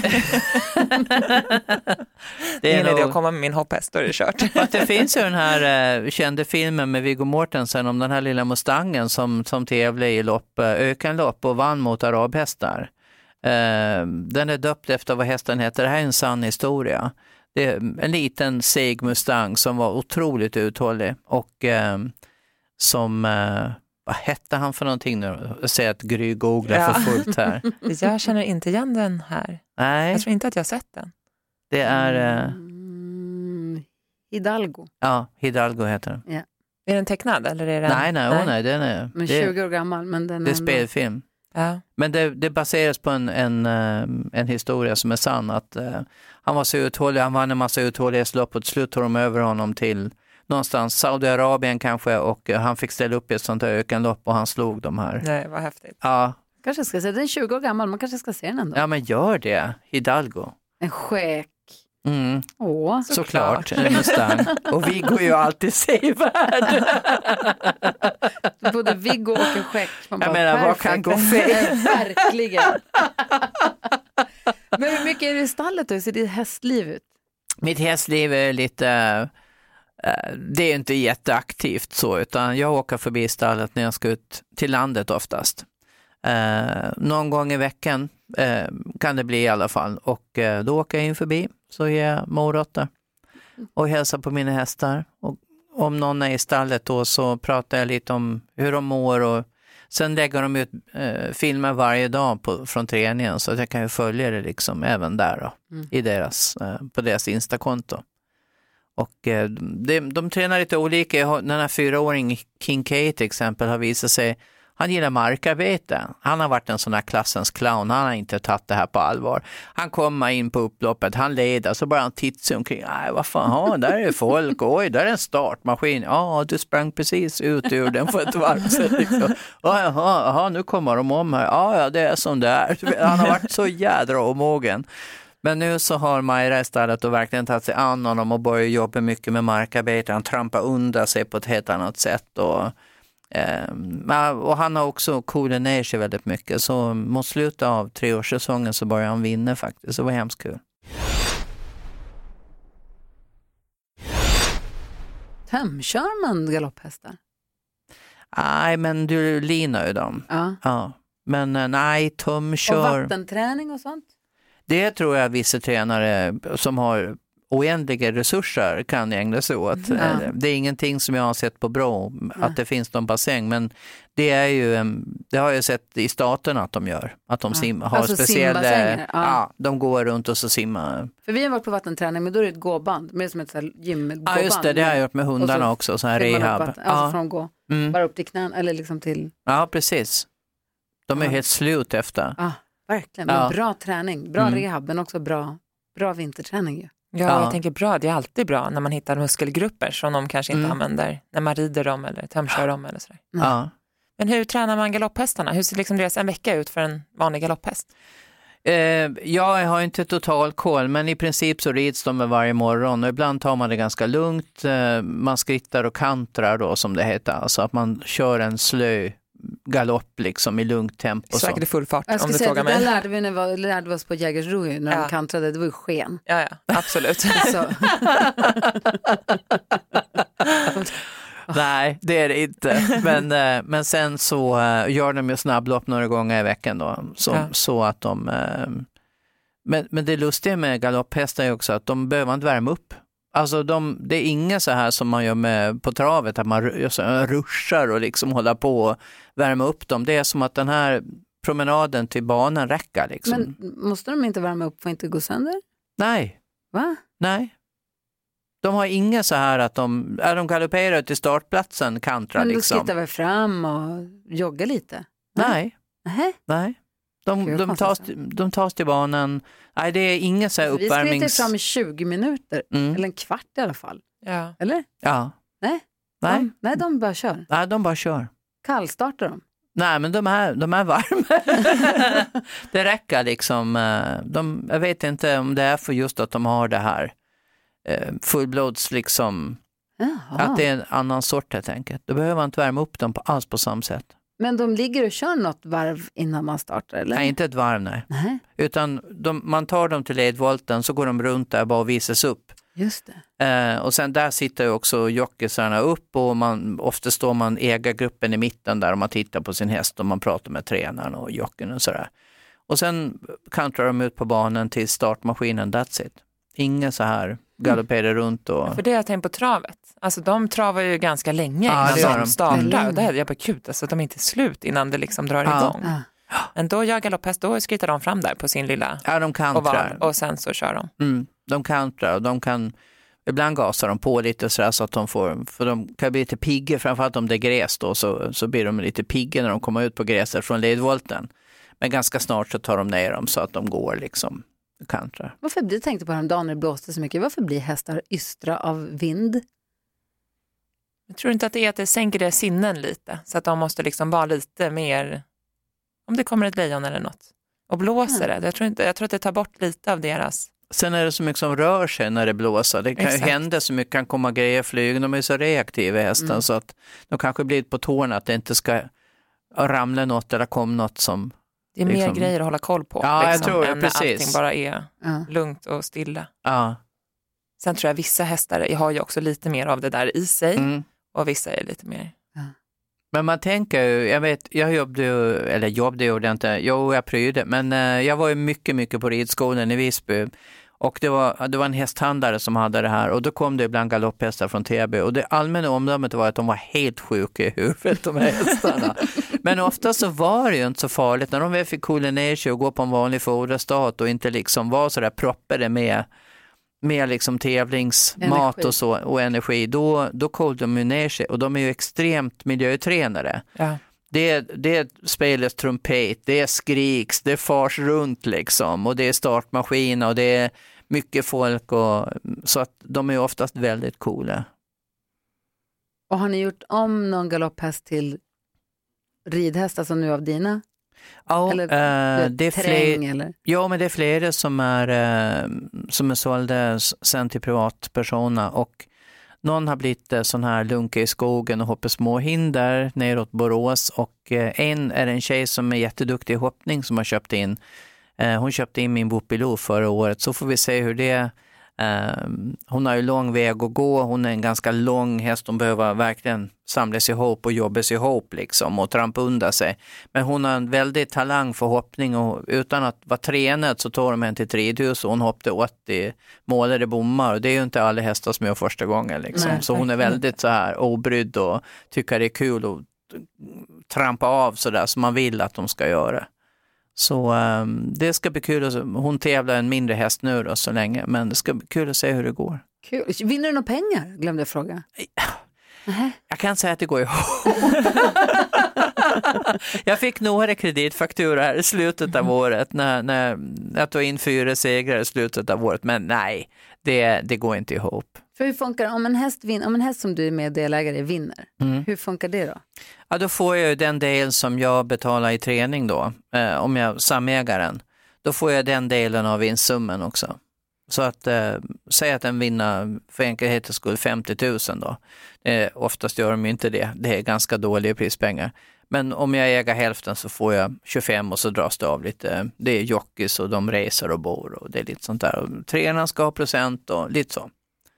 det är ingen idé att komma med min hopphäst, då är det kört. Det finns ju den här uh, kände filmen med Viggo Mortensen om den här lilla mustangen som, som tävlade i lopp, uh, ökenlopp och vann mot arabhästar. Uh, den är döpt efter vad hästen heter. Det här är en sann historia. Det är en liten seg mustang som var otroligt uthållig och uh, som... Uh, vad hette han för någonting nu? Jag säger att Gry googlar ja. för fullt här. Jag känner inte igen den här. Nej. Jag tror inte att jag har sett den. Det är... Uh... Mm, Hidalgo. Ja, Hidalgo heter den. Ja. Är den tecknad? Eller är den... Nej, nej, nej. Oh, nej den är... Men tjugo år gammal. Men den det är ändå... spelfilm. Ja. Men det, det baseras på en, en, en historia som är sann. Att, uh, han var så uthållig, han vann en massa uthållighetslopp och till slut tog de över honom till... någonstans Saudiarabien kanske och han fick ställa upp i ett sånt här ökenlopp och han slog de här. Nej, vad häftigt. Ja. Kanske ska se, den är tjugo år gammal, man kanske ska se den ändå. Ja, men gör det. Hidalgo. En skäck. Mm. Åh, såklart. En Mustang. Och vi går ju alltid sevärd. Både Viggo och en skäck. Man Jag bara, menar, vad kan gå fel? Verkligen. Men hur mycket är det i stallet då? Hur ser ditt hästliv ut? Mitt hästliv är lite... Det är inte jätteaktivt så, utan jag åker förbi stallet när jag ska ut till landet oftast. Eh, någon gång i veckan eh, kan det bli i alla fall. Och eh, då åker jag in förbi, så ger jag morötter och hälsar på mina hästar. Och om någon är i stallet då så pratar jag lite om hur de mår. Och sen lägger de ut eh, filmer varje dag på, från träningen, så att jag kan ju följa det liksom även där då, mm. i deras, eh, på deras Instakonto. Och eh, de, de tränar lite olika. Den här fyraåringen King K till exempel har visat sig, han gillar markarbete. Han har varit en sån här klassens clown. Han har inte tagit det här på allvar. Han kommer in på upploppet, han leder, så bara han tittar omkring. Nej, vad fan, ja, där är folk. Oj, där är en startmaskin. Ja, du sprang precis ut ur den för ett varv sedan. Liksom. Jaha, jaha, nu kommer de om här. Ja, ja, det är som det är. Han har varit så jädra omogen. Men nu så har Majra istället och verkligen tagit sig an honom och börjat jobba mycket med markarbete. Han trampar under sig på ett helt annat sätt. Och, eh, och han har också coolat ner sig väldigt mycket. Så mot slutet av treårssäsongen så börjar han vinna faktiskt. Det var hemskt kul. Tömkör man galopphästar? Nej, men du linar ju dem. Ja. Ja. Men nej, tömkör... Och vattenträning och sånt? Det tror jag vissa tränare som har oändliga resurser kan ägna sig åt. Mm. Det är ingenting som jag har sett på Bro, att det finns någon bassäng, men det är ju, det har jag sett i staterna att de gör. Att de sim, har alltså speciella, ja. ja, de går runt och så simmar. För vi har varit på vattenträning, men då är det ett gåband, mer som ett så här gym med gåband. Ja, just det, det har jag gjort med hundarna så också, så här rehab. Alltså ja. Från gå, mm. bara upp till knän, eller liksom till... Ja, precis. De är ja. helt slut efter. Ja. Verkligen, men ja. bra träning, bra mm. rehab, men också bra, bra vinterträning. Ju. Ja, ja, jag tänker bra, det är alltid bra när man hittar muskelgrupper som de kanske inte mm. använder när man rider dem eller tömkör dem eller sådär. Mm. Ja. Men hur tränar man galopphästarna? Hur ser liksom deras en vecka ut för en vanlig galopphäst? Eh, jag har inte total koll, men i princip så rids de med varje morgon och ibland tar man det ganska lugnt. Eh, man skrittar och kantrar då, som det heter, alltså att man kör en slö galopp liksom i lugnt tempo. Säkert i full fart jag om du säga, frågar det mig. Det lärde vi när vi, var, lärde vi oss på Jägersro när ja. de kantrade, det var ju sken. Ja, ja, absolut. Nej, det är det inte. Men, men sen så gör de ju snabblopp några gånger i veckan då. Så, ja. så att de... Men, men det lustiga med galopphästar är också att de behöver inte värma upp. Alltså de, det är inga så här som man gör med på travet, att man ruschar och liksom håller på och värma upp dem. Det är som att den här promenaden till banan räcker. Liksom. Men måste de inte värma upp för att inte gå sönder? Nej. Va? Nej. De har inga så här att de, är de galopperar till startplatsen kantrar liksom. Men liksom. du skittar väl fram och joggar lite? Nej. Nej. Nej. De, de, tas, de tas till banan. Nej, det är inga så här alltså, uppvärmnings... Vi skrittar fram i tjugo minuter. Mm. Eller en kvart i alla fall. Ja. Eller? Ja. Nej. Nej. De, nej, de bara kör. Nej, de bara kör. Kallstartar de? Nej, men de är, de är varma. Det räcker liksom. De, jag vet inte om det är för just att de har det här fullblods liksom. Jaha. Att det är en annan sort helt enkelt. Då behöver man inte värma upp dem på, alls på samma sätt. Men de ligger och kör något varv innan man startar, eller? Nej, inte ett varv, nej. nej. Utan de, man tar dem till ledvolten, så går de runt där bara och visas upp. Just det. Eh, och sen där sitter ju också jockisarna upp och man, ofta står man ägargruppen i mitten där och man tittar på sin häst och man pratar med tränaren och jocken och sådär. Och sen kantrar de ut på banan till startmaskinen, that's it. Ingen så här galopperar runt och... För det har jag tänkt på travet. Alltså de travar ju ganska länge ja, innan de, de startar. Och det är jag bara kul, alltså de är inte slut innan det liksom drar ja. igång. Ja. Men då gör galopphäst, då skritar de fram där på sin lilla ja, de kantrar. Och, och sen så kör de. Mm, de kantrar och de kan... Ibland gasar de på lite så, så att de får... För de kan bli lite pigga, framförallt om det är gräs då, så, så blir de lite pigga när de kommer ut på gräset från ledvolten. Men ganska snart så tar de ner dem så att de går liksom... Kantrar. Varför blir, tänkte på häromdagen när det blåste så mycket, varför blir hästar ystra av vind? Jag tror inte att det är att det sänker deras sinnen lite, så att de måste liksom vara lite mer, om det kommer ett lejon eller något, och blåser mm. det. Jag tror, inte, jag tror att det tar bort lite av deras... Sen är det så mycket som rör sig när det blåser. Det kan ju hända så mycket, kan komma grejer flyg. De är så reaktiva hästen mm. så att de kanske blir på tårna att det inte ska ramla något eller komma något som... Det är mer liksom grejer att hålla koll på. Ja, liksom, jag tror det, än precis. När allting bara är ja. lugnt och stilla. Ja. Sen tror jag vissa hästar har ju också lite mer av det där i sig. Mm. Och vissa är lite mer. Ja. Men man tänker ju, jag vet, jag jobbade ju, eller jobbade gjorde jag inte, jo jag prydde, men eh, jag var ju mycket, mycket på ridskolan i Visby. Och det var, det var en hästhandlare som hade det här och då kom det ibland galopphästar från T B och det allmänna omdömet var att de var helt sjuka i huvudet, de här hästarna. Men ofta så var det ju inte så farligt när de väl fick coola ner sig och gå på en vanlig foderstat och inte liksom var så där proppade med, med liksom tävlingsmat energi. och så och energi, då, då coolade de ju ner sig och de är ju extremt miljötränare. Ja. Det, det spelas trumpet, det är skriks, det fars runt liksom och det är startmaskin och det är mycket folk och, så att de är oftast väldigt coola. Och har ni gjort om någon galopphäst till ridhästar som nu av dina? Ja, eller äh, det är terräng fler, eller? Ja, men det är flera som är, äh, som är sålda sen till privatpersoner och någon har blivit eh, sån här lunka i skogen och hoppar små hinder neråt Borås och eh, en är en tjej som är jätteduktig i hoppning som har köpt in. Eh, hon köpte in min Bopilou förra året, så får vi se hur det eh, hon har ju lång väg att gå, hon är en ganska lång häst, hon behöver verkligen samlas ihop och jobba sig ihop liksom och trampa under sig. Men hon har en väldigt talang för hoppning och utan att vara tränad så tar de henne till ett ridhus och hon hoppade åttio målade bommar och det är ju inte alla hästar som gör första gången liksom. Nej, så hon är väldigt så här obrydd och tycker det är kul att trampa av sådär som man vill att de ska göra. Så um, det ska bli kul. Hon tävlar en mindre häst nu då så länge, men det ska bli kul att se hur det går. Kul. Vinner du några pengar? Glömde jag fråga. Uh-huh. Jag kan säga att det går ihop. Jag fick några kreditfakturor här i slutet av året när, när jag tog in fyra segrar i slutet av året, men nej, det, det går inte ihop. För hur funkar om en häst vinner, om en häst som du är med delägare vinner, mm. hur funkar det då? Ja, då får jag den del som jag betalar i träning då, eh, om jag samägaren, då får jag den delen av vinstsumman också. Så att eh, säg att den vinner för enkelhetens skull femtio tusen då. Eh, oftast gör de inte det, det är ganska dåliga prispengar. Men om jag äger hälften så får jag tjugofem och så dras det av lite. Det är jockeys och de reser och bor och det är lite sånt där. Och tränarna ska ha procent och lite så.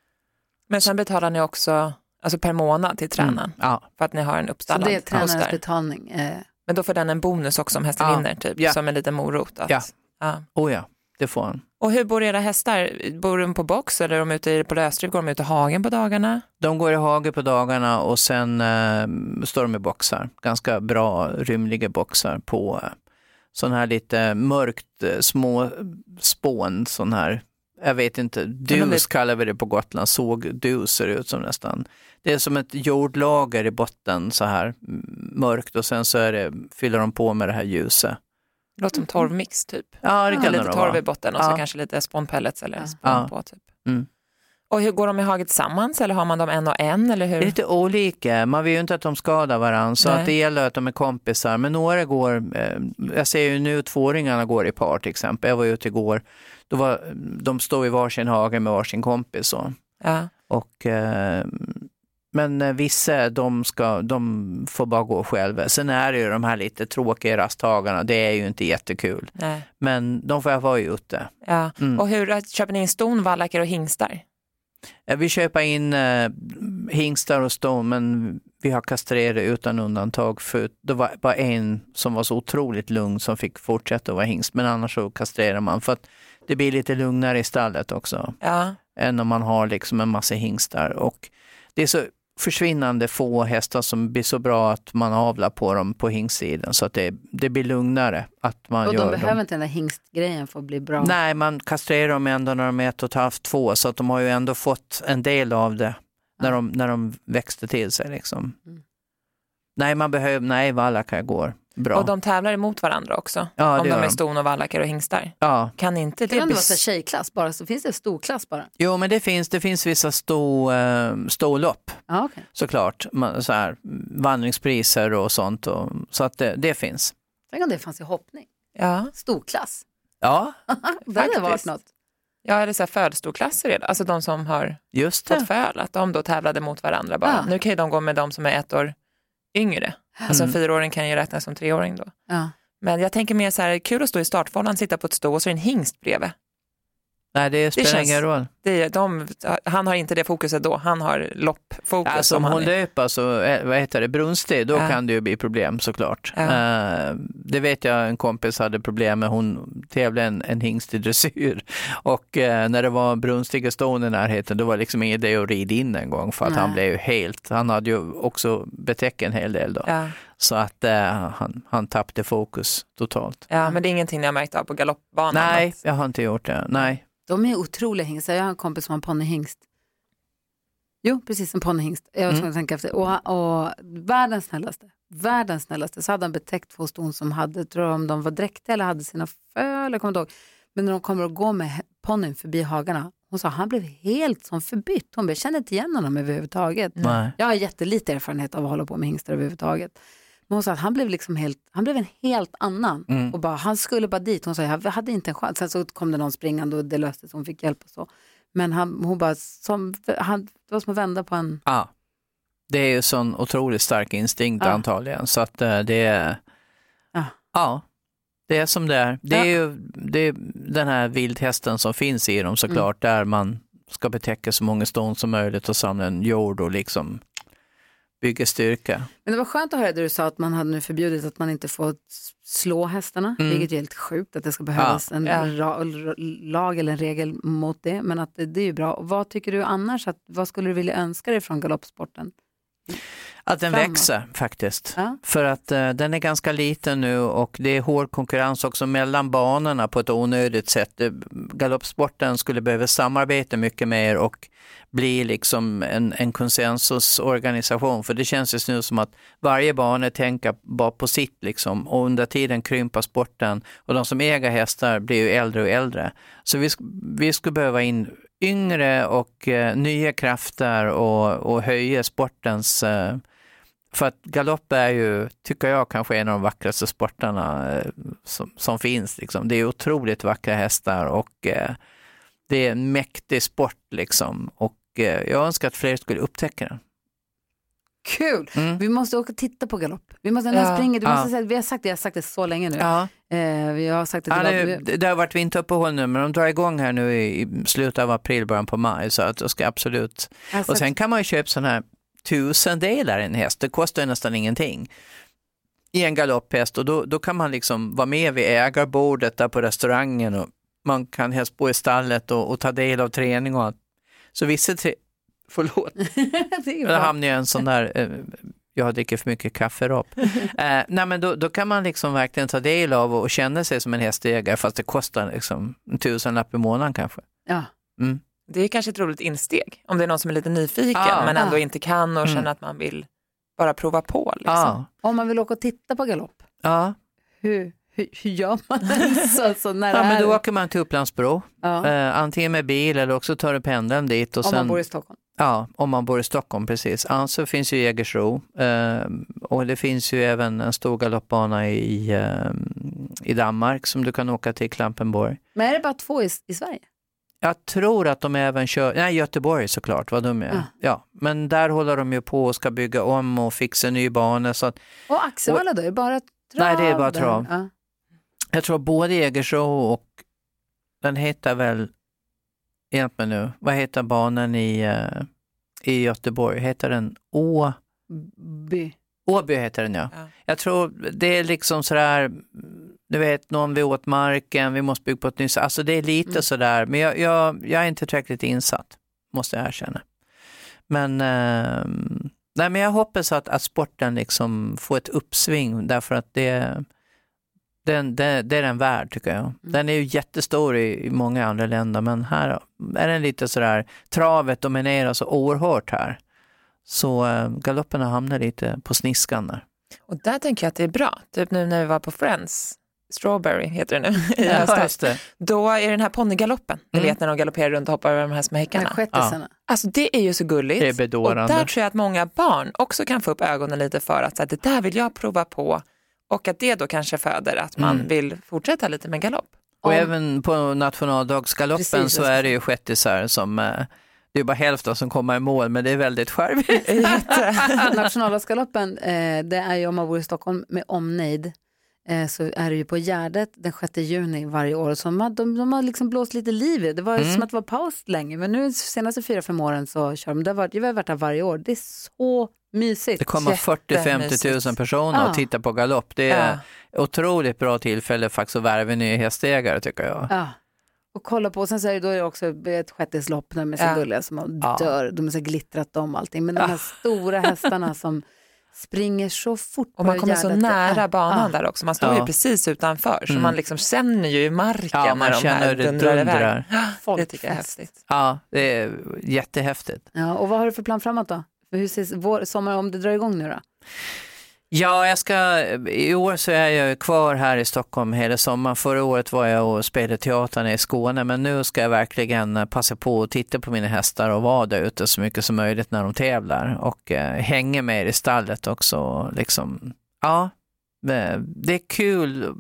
Men sen betalar ni också alltså per månad till tränaren mm, ja. för att ni har en uppstallad. Så det är tränarens betalning? Eh. Men då får den en bonus också om hästen ja. vinner, typ, ja. som en liten morot. Att, ja. ja. Oh ja, det får han. Och hur bor era hästar? Bor de på box eller är de ute på lösdriv? Går de ut i hagen på dagarna? De går i hagen på dagarna och sen eh, står de i boxar. Ganska bra, rymliga boxar på eh, sån här lite mörkt eh, små spån, sån här. Jag vet inte, dus kallar vi det på Gotland, såg dus ser ut som nästan. Det är som ett jordlager i botten så här mörkt och sen så är det, fyller de på med det här ljuset. Det låter som torvmix typ. Ja, det kan lite det torv vara. i botten och ja. så kanske lite spånpellets eller spån ja. på typ. Mm. Och hur går de i haget tillsammans eller har man dem en och en eller hur? Det är lite olika, man vill ju inte att de skadar varandra så att det gäller att de är kompisar. Men några går, eh, jag ser ju nu tvååringarna går i par till exempel. Jag var ute igår, då var, de står i varsin hage med varsin kompis. Så. Ja. Och, eh, men vissa de, ska, de får bara gå själva. Sen är det ju de här lite tråkiga rasthagarna, det är ju inte jättekul. Nej. Men de får jag vara ute. Ja. Mm. Och hur köper ni in ston, vallacker och hingstar? Vi köper in eh, hingstar och ston, men vi har kastrerat utan undantag. För det var bara en som var så otroligt lugn som fick fortsätta att vara hingst. Men annars så kastrerar man för att det blir lite lugnare i stallet också. Ja. Än om man har liksom en massa hingstar. Och det är så försvinnande få hästar som blir så bra att man avlar på dem på hingstsidan. Så att det, det blir lugnare att man och gör de behöver dem. inte den där hingstgrejen för att bli bra? Nej, man kastrerar dem ändå när de är ett och ett halvt, två. Så att de har ju ändå fått en del av det när, ja. de, när de växte till sig. Liksom. Mm. Nej, man behöver, nej, vallackar går bra. Och de tävlar emot varandra också? Ja, om de är de. ston och vallackar och hingstar? Ja. Kan inte det... Kan det vara tjejklass bara, så finns det storklass bara? Jo, men det finns, det finns vissa stå, äh, stålopp. Ah, okay. Såklart. Man, så här, vandringspriser och sånt. Och, så att det, det finns. Tänk om det fanns i hoppning. Ja. Storklass. Ja. Det hade varit något. Ja, är det så här födstorklasser redan? Alltså de som har Just det. fått föl, att de då tävlade mot varandra. Bara. Ja. Nu kan ju de gå med de som är ett år yngre. Alltså en fyraåring kan ju räknas som treåring då. Ja. Men jag tänker mer så här, kul att stå i startfållan, sitta på ett stå och så är en hingst bredvid. Nej, det spelar det känns, ingen roll. Det, de, han har inte det fokuset då, han har loppfokus. Alltså om hon löper så, vad heter det, brunstig, då ja. kan det ju bli problem såklart. Ja. Uh, det vet jag, en kompis hade problem med, hon tävlade en, en hingst i dressyr och uh, när det var brunstiga stånd i närheten, då var det liksom ingen idé att rida in en gång för att Nej. han blev ju helt, han hade ju också betäckt en hel del då. Ja. Så att uh, han, han tappade fokus totalt. Ja, men det är ingenting ni har märkt av på galoppbanan? Nej, något. jag har inte gjort det, nej. De är otroliga hingstar. Jag har en kompis som har en ponnyhingst. Jo, precis, en ponnyhingst. Jag var tvungen att tänka efter. Och, och världens snällaste. Världens snällaste. Så hade han betäckt två ston som hade, tror jag om de var dräktiga eller hade sina föl, jag kommer inte ihåg. Men när de kommer att gå med ponnyn förbi hagarna, hon sa han blev helt som förbytt. Hon blev, kände inte igen honom överhuvudtaget. Nej. Jag har jättelite erfarenhet av att hålla på med hingstar överhuvudtaget. Men hon sa att han blev liksom helt, han blev en helt annan. Mm. Och bara, han skulle bara dit. Hon sa, jag hade inte en chans. Sen så kom det någon springande och det löste så hon fick hjälp och så. Men han, hon bara, som, han, det var som att vända på en... Ja, det är ju sån otroligt stark instinkt ja. antagligen. Så att uh, det är... Ja. ja, det är som det är. Det är ja. ju det är den här vildhästen som finns i dem såklart. Mm. Där man ska betäcka så många stånd som möjligt och samla en jord och liksom... bygga styrka. Men det var skönt att höra det du sa att man hade nu förbjudit att man inte får slå hästarna. Mm. Vilket är helt sjukt att det ska behövas ja. en ja. Ra- lag eller en regel mot det. Men att det, det är ju bra. Och vad tycker du annars? Att, vad skulle du vilja önska dig från galoppsporten? Att den Framåt. växer faktiskt. Ja. För att uh, den är ganska liten nu och det är hård konkurrens också mellan banorna på ett onödigt sätt. Galoppsporten skulle behöva samarbeta mycket mer och bli liksom en, en konsensusorganisation. För det känns just nu som att varje bana tänker bara på sitt liksom. Och under tiden krympar sporten och de som äger hästar blir ju äldre och äldre. Så vi, vi skulle behöva in yngre och eh, nya krafter och, och höja sportens... Eh, för att galopp är ju, tycker jag, kanske en av de vackraste sporterna eh, som, som finns. Liksom. Det är otroligt vackra hästar och eh, det är en mäktig sport liksom. Och eh, jag önskar att fler skulle upptäcka den. kul. Mm. Vi måste åka och titta på galopp. Vi måste ja. springa. Du måste ja. säga, vi har sagt det, jag har sagt det så länge nu. Ja. Eh, vi har sagt det, ja, till det, det har varit vinteruppehåll nu, men de drar igång här nu i, i slutet av april, början på maj, så att det ska absolut. Och sen kan man ju köpa sån här tusendelar i en häst. Det kostar nästan ingenting i en galopphäst, och då, då kan man liksom vara med vid ägarbordet där på restaurangen, och man kan helst bo i stallet och, och ta del av träning och allt. Så vissa tre... Förlåt. Då hamnar jag en sån där... Eh, jag dricker för mycket kafferop. eh, nej, men då, då kan man liksom verkligen ta del av och, och känna sig som en hästägare, fast det kostar liksom en tusenlapp i månaden kanske. Ja. Mm. Det är kanske ett roligt insteg. Om det är någon som är lite nyfiken ja. men ändå ja. inte kan och känner mm. att man vill bara prova på. Liksom. Ja. Om man vill åka och titta på galopp. Ja. Hur, hur, hur gör man det? så, så när ja, det men är... då åker man till Upplandsbro. Ja. Eh, antingen med bil eller också tar du pendeln dit. Och om sen, man bor i Stockholm. Ja, om man bor i Stockholm, precis. Ja, så finns ju Jägersro. Eh, och det finns ju även en stor galoppbana i, eh, i Danmark som du kan åka till, Klampenborg. Men är det bara två i, i Sverige? Jag tror att de även kör, nej Göteborg såklart, vad de är. Ja. ja, men där håller de ju på och ska bygga om och fixa en ny bana. Så att, och Axevalla då, är det bara trav? Nej, det är bara trav. Ja. Jag tror både Jägersro och den heter väl, hjälp mig nu, vad heter banan i, uh, i Göteborg? Heter den Åby? Åby heter den, ja. ja. Jag tror det är liksom sådär, du vet, någon vi åt marken, vi måste bygga på ett nytt, alltså det är lite mm. sådär, men jag, jag, jag är inte tillräckligt insatt, måste jag erkänna. Men, uh, nej, men jag hoppas att, att sporten liksom får ett uppsving, därför att det, den, det, det är en värld, tycker jag. Den är ju jättestor i, i många andra länder, men här är den lite sådär, travet dominerar så oerhört här. Så uh, galopperna hamnar lite på sniskan där. Och där tänker jag att det är bra. Typ nu när vi var på Friends, Strawberry heter det nu. I ja, just det. Då är den här ponnygaloppen. Mm. Du vet när de galopperar runt och hoppar över de här små häckarna. Ja. Alltså det är ju så gulligt. Det är bedårande. Och där tror jag att många barn också kan få upp ögonen lite för att så här, det där vill jag prova på. Och att det då kanske föder att man mm. vill fortsätta lite med galopp. Och Om... även på nationaldagsgaloppen Precis, så är det ju shettisar som... Uh, det är bara hälften som kommer i mål, men det är väldigt charmigt. Nationaldagsgaloppen, eh, det är ju om man bor i Stockholm med omnejd, eh, så är det ju på Gärdet den sjätte juni varje år. Så de, de, de har liksom blåst lite liv i. Det var mm. som att det var paus länge, men nu senaste fyra, fem åren så kör de. Det har varit, jag har varit där varje år. Det är så mysigt. Det kommer fyrtio till femtio tusen personer och ah. tittar på galopp. Det är ah. otroligt bra tillfälle faktiskt att värva nya hästägare, tycker jag. Ja. Ah. Och kolla på, och sen så är det, då är det också ett shettislopp när de är så ja. gulliga som man ja. dör, de är så glittrat om allting, men de här ja. stora hästarna som springer så fort. Och man kommer så nära banan ja. där också, man står ja. ju precis utanför, så mm. man liksom känner ju i marken ja, man när de här det dundrar iväg. Det tycker jag är häftigt. Ja, det är jättehäftigt. Ja, och vad har du för plan framåt då? För hur ser vår sommar, om det drar igång nu då? Ja, jag ska, i år så är jag kvar här i Stockholm hela sommaren. Förra året var jag och spelade teatern i Skåne, men nu ska jag verkligen passa på att titta på mina hästar och vara där ute så mycket som möjligt när de tävlar och eh, hänga med i stallet också. Liksom. Ja, det är kul.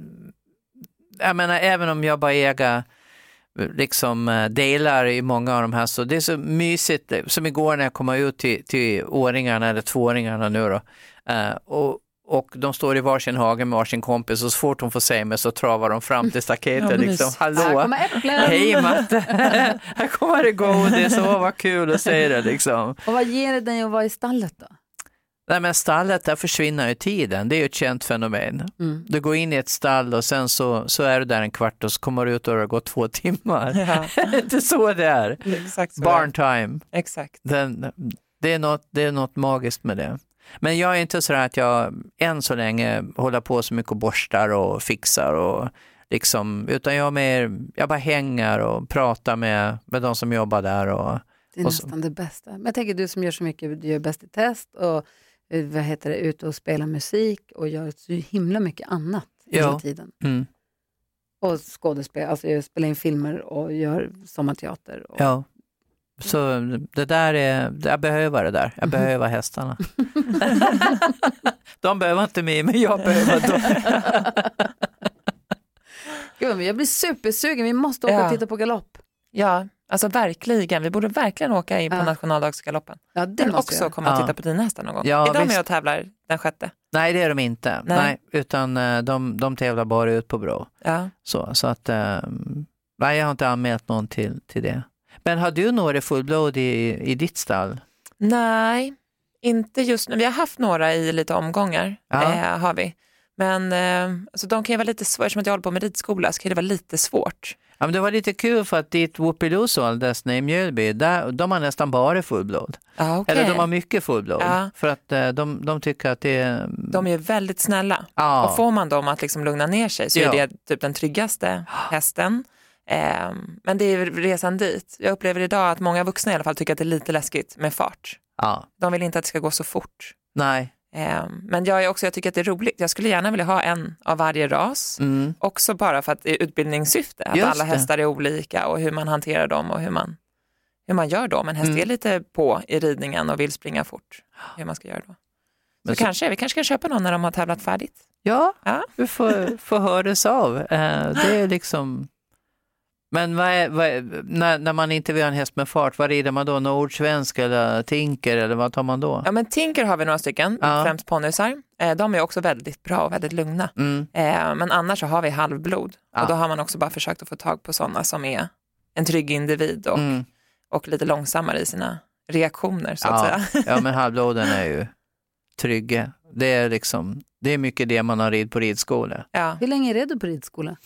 Jag menar, även om jag bara äger liksom delar i många av de här, så det är så mysigt, som igår när jag kom ut till, till åringarna eller tvååringarna nu då. Uh, och, och de står i varsin hage med varsin kompis, och så fort de får se mig så travar de fram till staketet. Ja, liksom, hallå, här kommer äpplen. Hej Matte, här kommer det godis, så vad kul att se det liksom. Och vad ger det dig att vara i stallet då? Nej, men stallet, där försvinner ju tiden, det är ju ett känt fenomen. Mm. Du går in i ett stall och sen så, så är du där en kvart och så kommer du ut och det har gått två timmar. Ja. Det är så det är. Exakt så. Barn time. Exakt. Den, det, är något, det är något magiskt med det. Men jag är inte så att jag än så länge håller på så mycket och borstar och fixar och liksom, utan jag mer, jag bara hänger och pratar med, med de som jobbar där. Och, det är nästan det bästa. Men jag tänker, du som gör så mycket, du gör bäst i test och vad heter det, ute och spela musik och gör så himla mycket annat hela ja. tiden. Mm. Och skådespel, alltså jag spelar in filmer och gör sommarteater. Och... Ja. Så det där är, jag behöver det där. Jag behöver hästarna. De behöver inte mig, men jag behöver dem. Gud, jag blir supersugen. Vi måste åka ja. och titta på galopp. Ja, Alltså verkligen, vi borde verkligen åka in på Ja. nationaldagsgaloppen. Ja, det Men måste också jag. komma och Ja. titta på dina hästar någon gång. Ja, är de visst. med och tävlar den sjätte? Nej, det är de inte. Nej. Nej. utan eh, de, de tävlar bara ut på Bro. Ja. Så, så att, eh, nej, jag har inte anmält någon till, till det. Men har du några fullblod i, i ditt stall? Nej, inte just nu. Vi har haft några i lite omgångar, Ja. eh, har vi. Men eh, alltså, de kan ju vara lite svåra, som att jag håller på med ridskola så kan det vara lite svårt. Ja, men det var lite kul för att dit Whoopiloo såldes i Mjölby, där, de har nästan bara fullblod. Ja, okej. Eller de har mycket fullblod. Ja. För att eh, de, de tycker att det är... De är väldigt snälla. Ja. Och får man dem att liksom lugna ner sig så Ja. är det typ den tryggaste hästen. Eh, men det är resan dit. Jag upplever idag att många vuxna i alla fall tycker att det är lite läskigt med fart. Ja, De vill inte att det ska gå så fort. nej. Eh, men jag, är också, jag tycker att det är roligt. Jag skulle gärna vilja ha en av varje ras. Mm. Också bara för att det är utbildningssyfte. Att Just alla det. hästar är olika och hur man hanterar dem och hur man, hur man gör dem. En häst Mm. är lite på i ridningen och vill springa fort. Hur man ska göra då. Så, Men så- kanske, vi kanske kan köpa någon när de har tävlat färdigt. Ja, Ja. du får, får höras av. Eh, det är liksom... Men vad är, vad är, när, när man inte vill ha en häst med fart, vad rider man då? Nordsvensk eller tinker eller vad tar man då? Ja, men tinker har vi några stycken, Ja. främst ponnysar. Eh, de är också väldigt bra och väldigt lugna. Mm. Eh, men annars så har vi halvblod. Ja. Och då har man också bara försökt att få tag på sådana som är en trygg individ och, Mm. och lite långsammare i sina reaktioner så att Ja. säga. Ja, men halvblåden är ju trygga. Det är liksom, det är mycket det man har rid på ridskola. Ja. Hur länge är du på ridskola?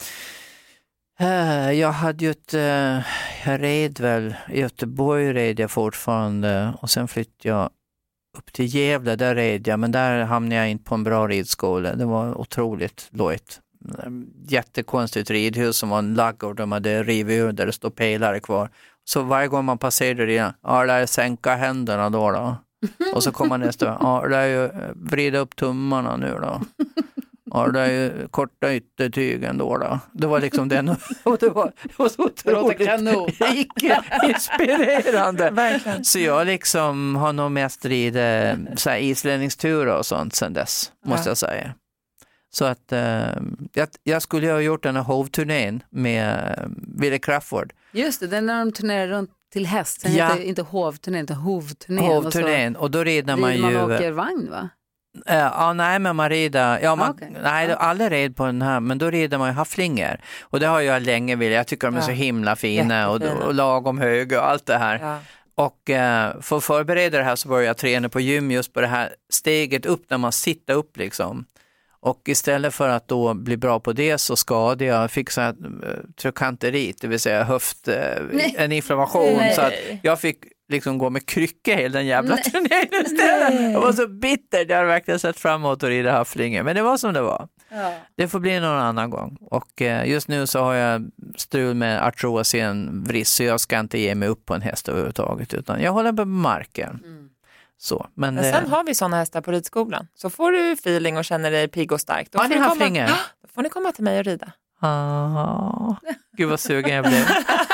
Eh, Jag hade ju ett, eh, jag red väl, i Göteborg red jag fortfarande och sen flyttade jag upp till Gävle, där red jag, men där hamnade jag inte på en bra ridskola. Det var otroligt lojt. Jättekonstigt ridhus som var en laggård, de hade rivit ur där det stod pelare kvar. Så varje gång man passerade det, ja, där sänka händerna då då. Och så kom man nästa, ja, det är ju vrida upp tummarna nu då. Ja, det är ju korta yttertygen då då. Det var liksom den, och det var, det var så otroligt kanon. icke inspirerande. Verkligen. Så jag liksom har nog mest ridit så här islänningsturer och sånt sen dess, måste Ja. jag säga. Så att eh, jag, jag skulle ju ha gjort den här hovturnén med Ville Crafoord. Just det, den när de turnerar runt till häst. Sen Ja. heter det inte hovturnén, utan hovturnén. Hovturnén, och då rider Och så man rider ju... man och åker vagn, va? Eh, Ja, nej, men man rider, ja, man, Okej. nej, alla red på den här, men då rider man ju hafflinger. Och det har jag länge velat, jag tycker de är Ja. så himla fina och, Jättefina. och lagom höga och allt det här. Ja. Och eh, för att förbereda det här så började jag träna på gym just på det här steget upp när man sitter upp liksom. Och istället för att då bli bra på det så skadade jag, fick så här uh, trokanterit, det vill säga höft, uh, en inflammation. Nej. Så att jag fick liksom gå med krycka hela den jävla turneringen istället. Jag var så bitter, jag hade verkligen sett fram emot att rida hafflingen. Men det var som det var. Ja. Det får bli någon annan gång. Och eh, just nu så har jag strul med artros i en vriss, så jag ska inte ge mig upp på en häst överhuvudtaget, utan jag håller på marken. Mm. Så, men Men det, sen har vi sådana hästar på ridskolan. Så får du feeling och känner dig pigg och stark. Då har får ni du komma- hafflingar? Då får ni komma till mig och rida. Ah, gud vad sugen jag blev.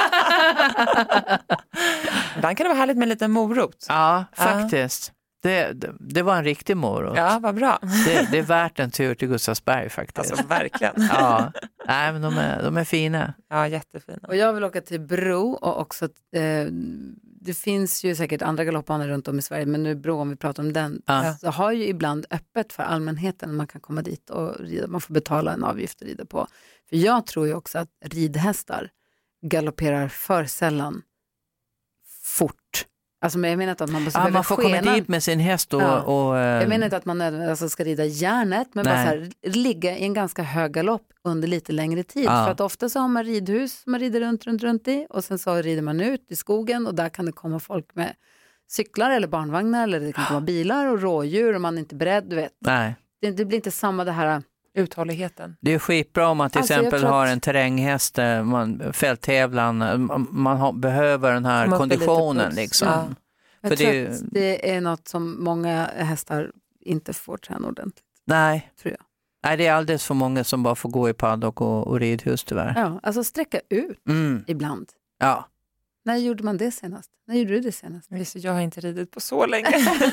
Ibland kan det vara härligt med en liten morot. Ja, faktiskt. Det, det, det var en riktig morot. Ja, vad bra. Det, det är värt en tur till Gustavsberg faktiskt. Alltså verkligen. Ja, nej, men de är, de är fina. Ja, jättefina. Och jag vill åka till Bro och också, eh, det finns ju säkert andra galoppbanor runt om i Sverige, men nu Bro, om vi pratar om den, Ja. så har ju ibland öppet för allmänheten, man kan komma dit och rida, man får betala en avgift att rida på. För jag tror ju också att ridhästar galopperar för sällan fort. Alltså, men jag menar inte att man måste Ja, behöva man får komma skena. dit med sin häst och... Ja. och eh, Jag menar inte att man nödvändigtvis alltså ska rida järnet, men bara Nej. så här, ligga i en ganska hög galopp under lite längre tid. Ja. För att ofta så har man ridhus som man rider runt, runt, runt i, och sen så rider man ut i skogen och där kan det komma folk med cyklar eller barnvagnar, eller det kan komma bilar och rådjur och man är inte beredd, du vet. nej. Det, det blir inte samma det här. Uthålligheten. Det är skitbra om man till Alltså, jag exempel tror att- har en terränghäst, eh, man, fälttävlan, man, man har, behöver den här Komma upp i lite konditionen puls. liksom. Ja. Jag För tror det är ju- att det är något som många hästar inte får träna ordentligt, Nej. tror jag. Nej, det är alldeles för många som bara får gå i paddock och, och ridhus tyvärr. Ja, alltså sträcka ut Mm. ibland. Ja. När gjorde man det senast? När gjorde du det senast? Visst, jag har inte ridit på så länge.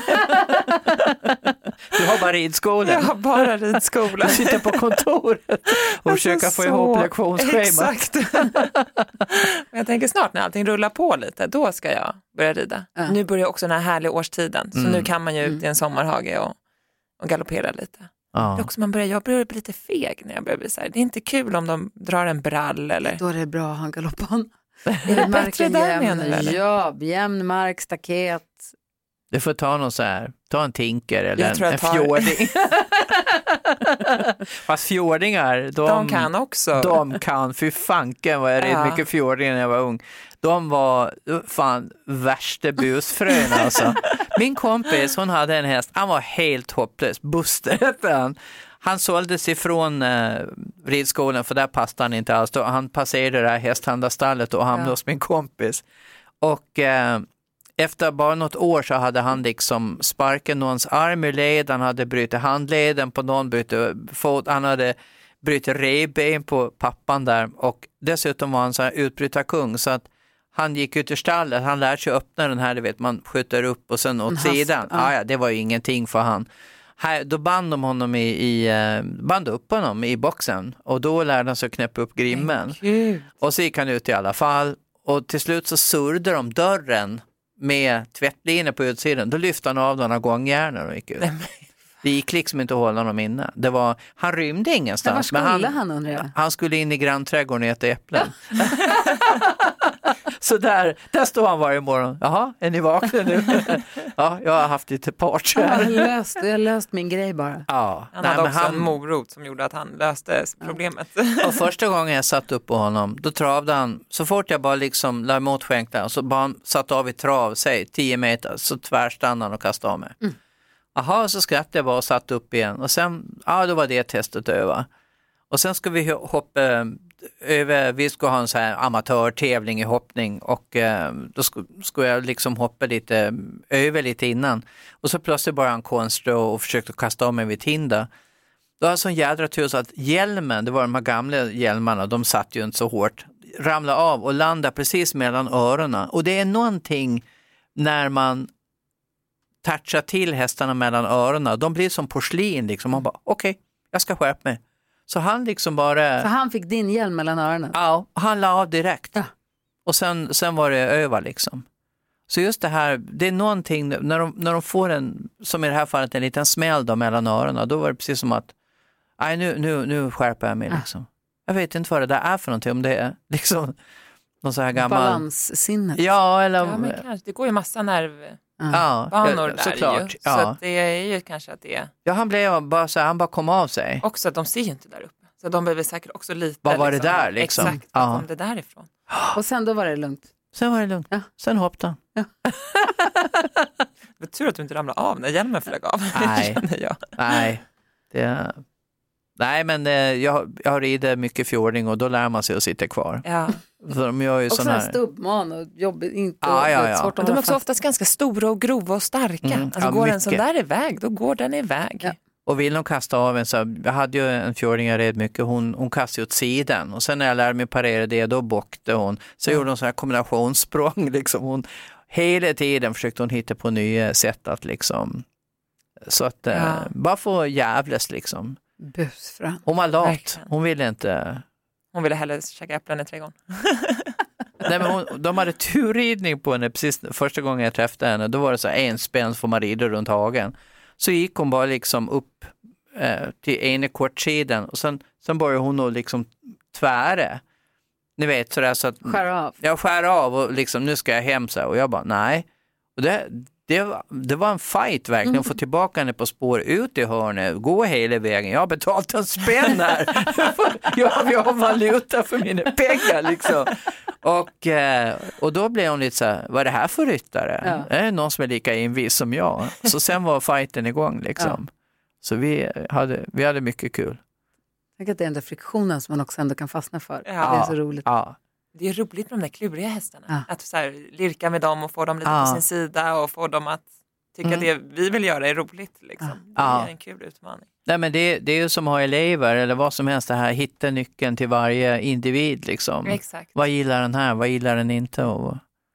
Du har bara ridskolan. Jag har bara ridskolan. Du sitter på kontoret och alltså försöker få så... ihop lektionsschema. Exakt. Men jag tänker snart när allting rullar på lite, då ska jag börja rida. Ja. Nu börjar också den här härliga årstiden. Så mm. nu kan man ju ut mm. i en sommarhage och, och galoppera lite. Ja. Det är också man börjar, jag börjar bli lite feg när jag börjar bli så här. Det är inte kul om de drar en brall eller... Då är det bra att ha en galoppan. Är det bättre där menar du? Ja, jämn mark, staket. Du får ta någon så här, ta en tinker eller jag en, en tar... fjording. Fast fjordingar, de, de kan också. De kan, fy fanken vad jag red ja. mycket fjordingar när jag var ung. De var fan värsta busfrön alltså. Min kompis, hon hade en häst, han var helt hopplös, Buster hette han. Han såldes ifrån eh, ridskolan för där passade han inte alls. Han passerade det här hästhandlarstallet och hamnade ja. hos min kompis. Och eh, efter bara något år så hade han liksom sparkat någons arm i led. Han hade brutit handleden på någon, brutit fot. Han hade brutit revben på pappan där. Och dessutom var han så här utbrytarkung så att han gick ut ur stallet. Han lärde sig öppna den här, du vet, man skjuter upp och sen åt sidan. Ja. Ah, ja, det var ju ingenting för han. Här, då band de honom i, i band upp honom i boxen och då lärde han sig att knäppa upp grimmen. Och så gick han ut i alla fall och till slut så surrade de dörren med tvättlinor på utsidan. Då lyfte han av några gångjärnor och gick ut. Det gick liksom inte att hålla honom inne. Det var, han rymde ingenstans. Var skulle men han, han undrar jag? Han skulle in i grannträdgården och äta äpplen. Så där, där står han varje morgon. Jaha, är ni vakna nu? Ja, jag har haft lite parts här. Jag har löst, jag har löst min grej bara. Ja. Han hade Nej, också han... en morot som gjorde att han löste problemet. Och första gången jag satt upp på honom, då travde han, så fort jag bara liksom la emot skänkta, så bara han satt av i trav, säg tio meter, så tvärstannade han och kastade av mig. Mm. Jaha, så skrattade jag bara och satt upp igen. Och sen, ja då var det testet över. Och sen ska vi hoppa över, vi ska ha en så här amatörtävling i hoppning och eh, då ska, ska jag liksom hoppa lite över lite innan. Och så plötsligt bara en konststrå och försökte kasta av mig vid hinder. Då var det sån jädra tur så att hjälmen, det var de här gamla hjälmarna, de satt ju inte så hårt, ramlade av och landade precis mellan öronen. Och det är någonting när man touchar till hästarna mellan öronen, de blir som porslin liksom. Man bara, okej, okay, jag ska skärpa mig. Så han liksom bara... Så han fick din hjälm mellan öronen? Ja, han la av direkt. Ja. Och sen, sen var det över liksom. Så just det här, det är någonting, när de, när de får en, som i det här fallet, en liten smäll då mellan öronen, då var det precis som att, nej nu, nu, nu skärper jag mig ja. liksom. Jag vet inte vad det där är för någonting, om det är liksom någon så här gammal... Balanssinnet. Ja, eller... Ja, men kanske, det går ju massa nerv... Ja, banor där såklart. Ju. Ja. Så att det är ju kanske att det är... Ja, han blev bara så här, han bara kom av sig. Också att de ser ju inte där uppe. Så de behöver säcket också lite... Vad var liksom, det där liksom? Exakt, vad ja. kom det därifrån? Och sen då var det lugnt? Sen var det lugnt. Ja. Sen hoppade han. Ja. Det var tur att du inte ramlade av när hjälmen flög av. Nej, jag. Nej. Det... Nej, men eh, jag, jag har ridit mycket fjording och då lär man sig att sitta kvar. Ja. Så de gör ju och sån här... här stubbman och jobbigt, inte ja, ja, ja. svårt att de är också fast. Oftast ganska stora och grova och starka. Mm. Alltså ja, går mycket. En sån där iväg, då går den iväg. Ja. Och vill de kasta av en så, jag hade ju en fjording jag red mycket, hon, hon kastade åt sidan och sen när jag lärde mig parera det, då bockade hon. Så mm. gjorde hon sån här kombinationssprång liksom. Hon, hela tiden försökte hon hitta på nya sätt att liksom, så att ja. eh, bara få jävlas liksom. Busfran. Hon var lat, hon ville inte... Hon ville hellre käka äpplen i trädgården. Nej, men hon, de hade turridning på henne precis första gången jag träffade henne. Då var det så här en spänn för man rider runt hagen. Så gick hon bara liksom upp eh, till ena kortsidan och sen, sen började hon nog liksom tvära. Ni vet sådär så att... Skär av. Jag skär av och liksom nu ska jag hem så här. Och jag bara nej. Och det... Det var, det var en fight verkligen, mm. att få tillbaka henne på spår ut i hörnet, gå hela vägen. Jag har betalt en spänn här. jag, jag har valuta för mina pengar liksom. Och, och då blev hon lite så här, vad är det här för ryttare? Ja. Är det någon som är lika envis som jag? Så sen var fighten igång liksom. Ja. Så vi hade, vi hade mycket kul. Jag tycker att det är den där friktionen som man också ändå kan fastna för. Ja. Det är så roligt. Ja. Det är roligt med de där kluriga hästarna. Ja. Att så här, lirka med dem och få dem lite ja. på sin sida och få dem att tycka mm. att det vi vill göra är roligt. Liksom. Ja. Det är en kul utmaning. Nej, men det, det är ju som att ha elever eller vad som helst det här. Hitta nyckeln till varje individ liksom. Exakt. Vad gillar den här? Vad gillar den inte? Och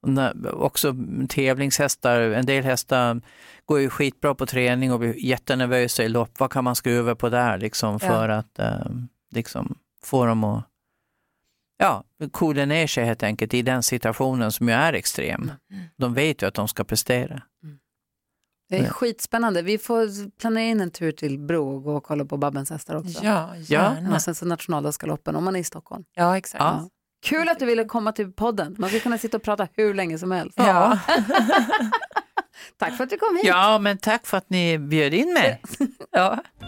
Också tävlingshästar, en del hästar går ju skitbra på träning och blir jättenervösa i lopp. Vad kan man skruva på där liksom för ja. att eh, liksom få dem att ja, coola ner sig helt enkelt i den situationen som ju är extrem. Mm. De vet ju att de ska prestera. Mm. Det är skitspännande. Vi får planera in en tur till Bro och gå och kolla på Babbens hästar också. Ja, gärna. Och sen så nationaldagsgaloppen om man är i Stockholm. Ja, exakt. Ja. Kul att du ville komma till podden. Man ska kunna sitta och prata hur länge som helst. Ja. Tack för att du kom hit. Ja, men tack för att ni bjöd in mig. Ja.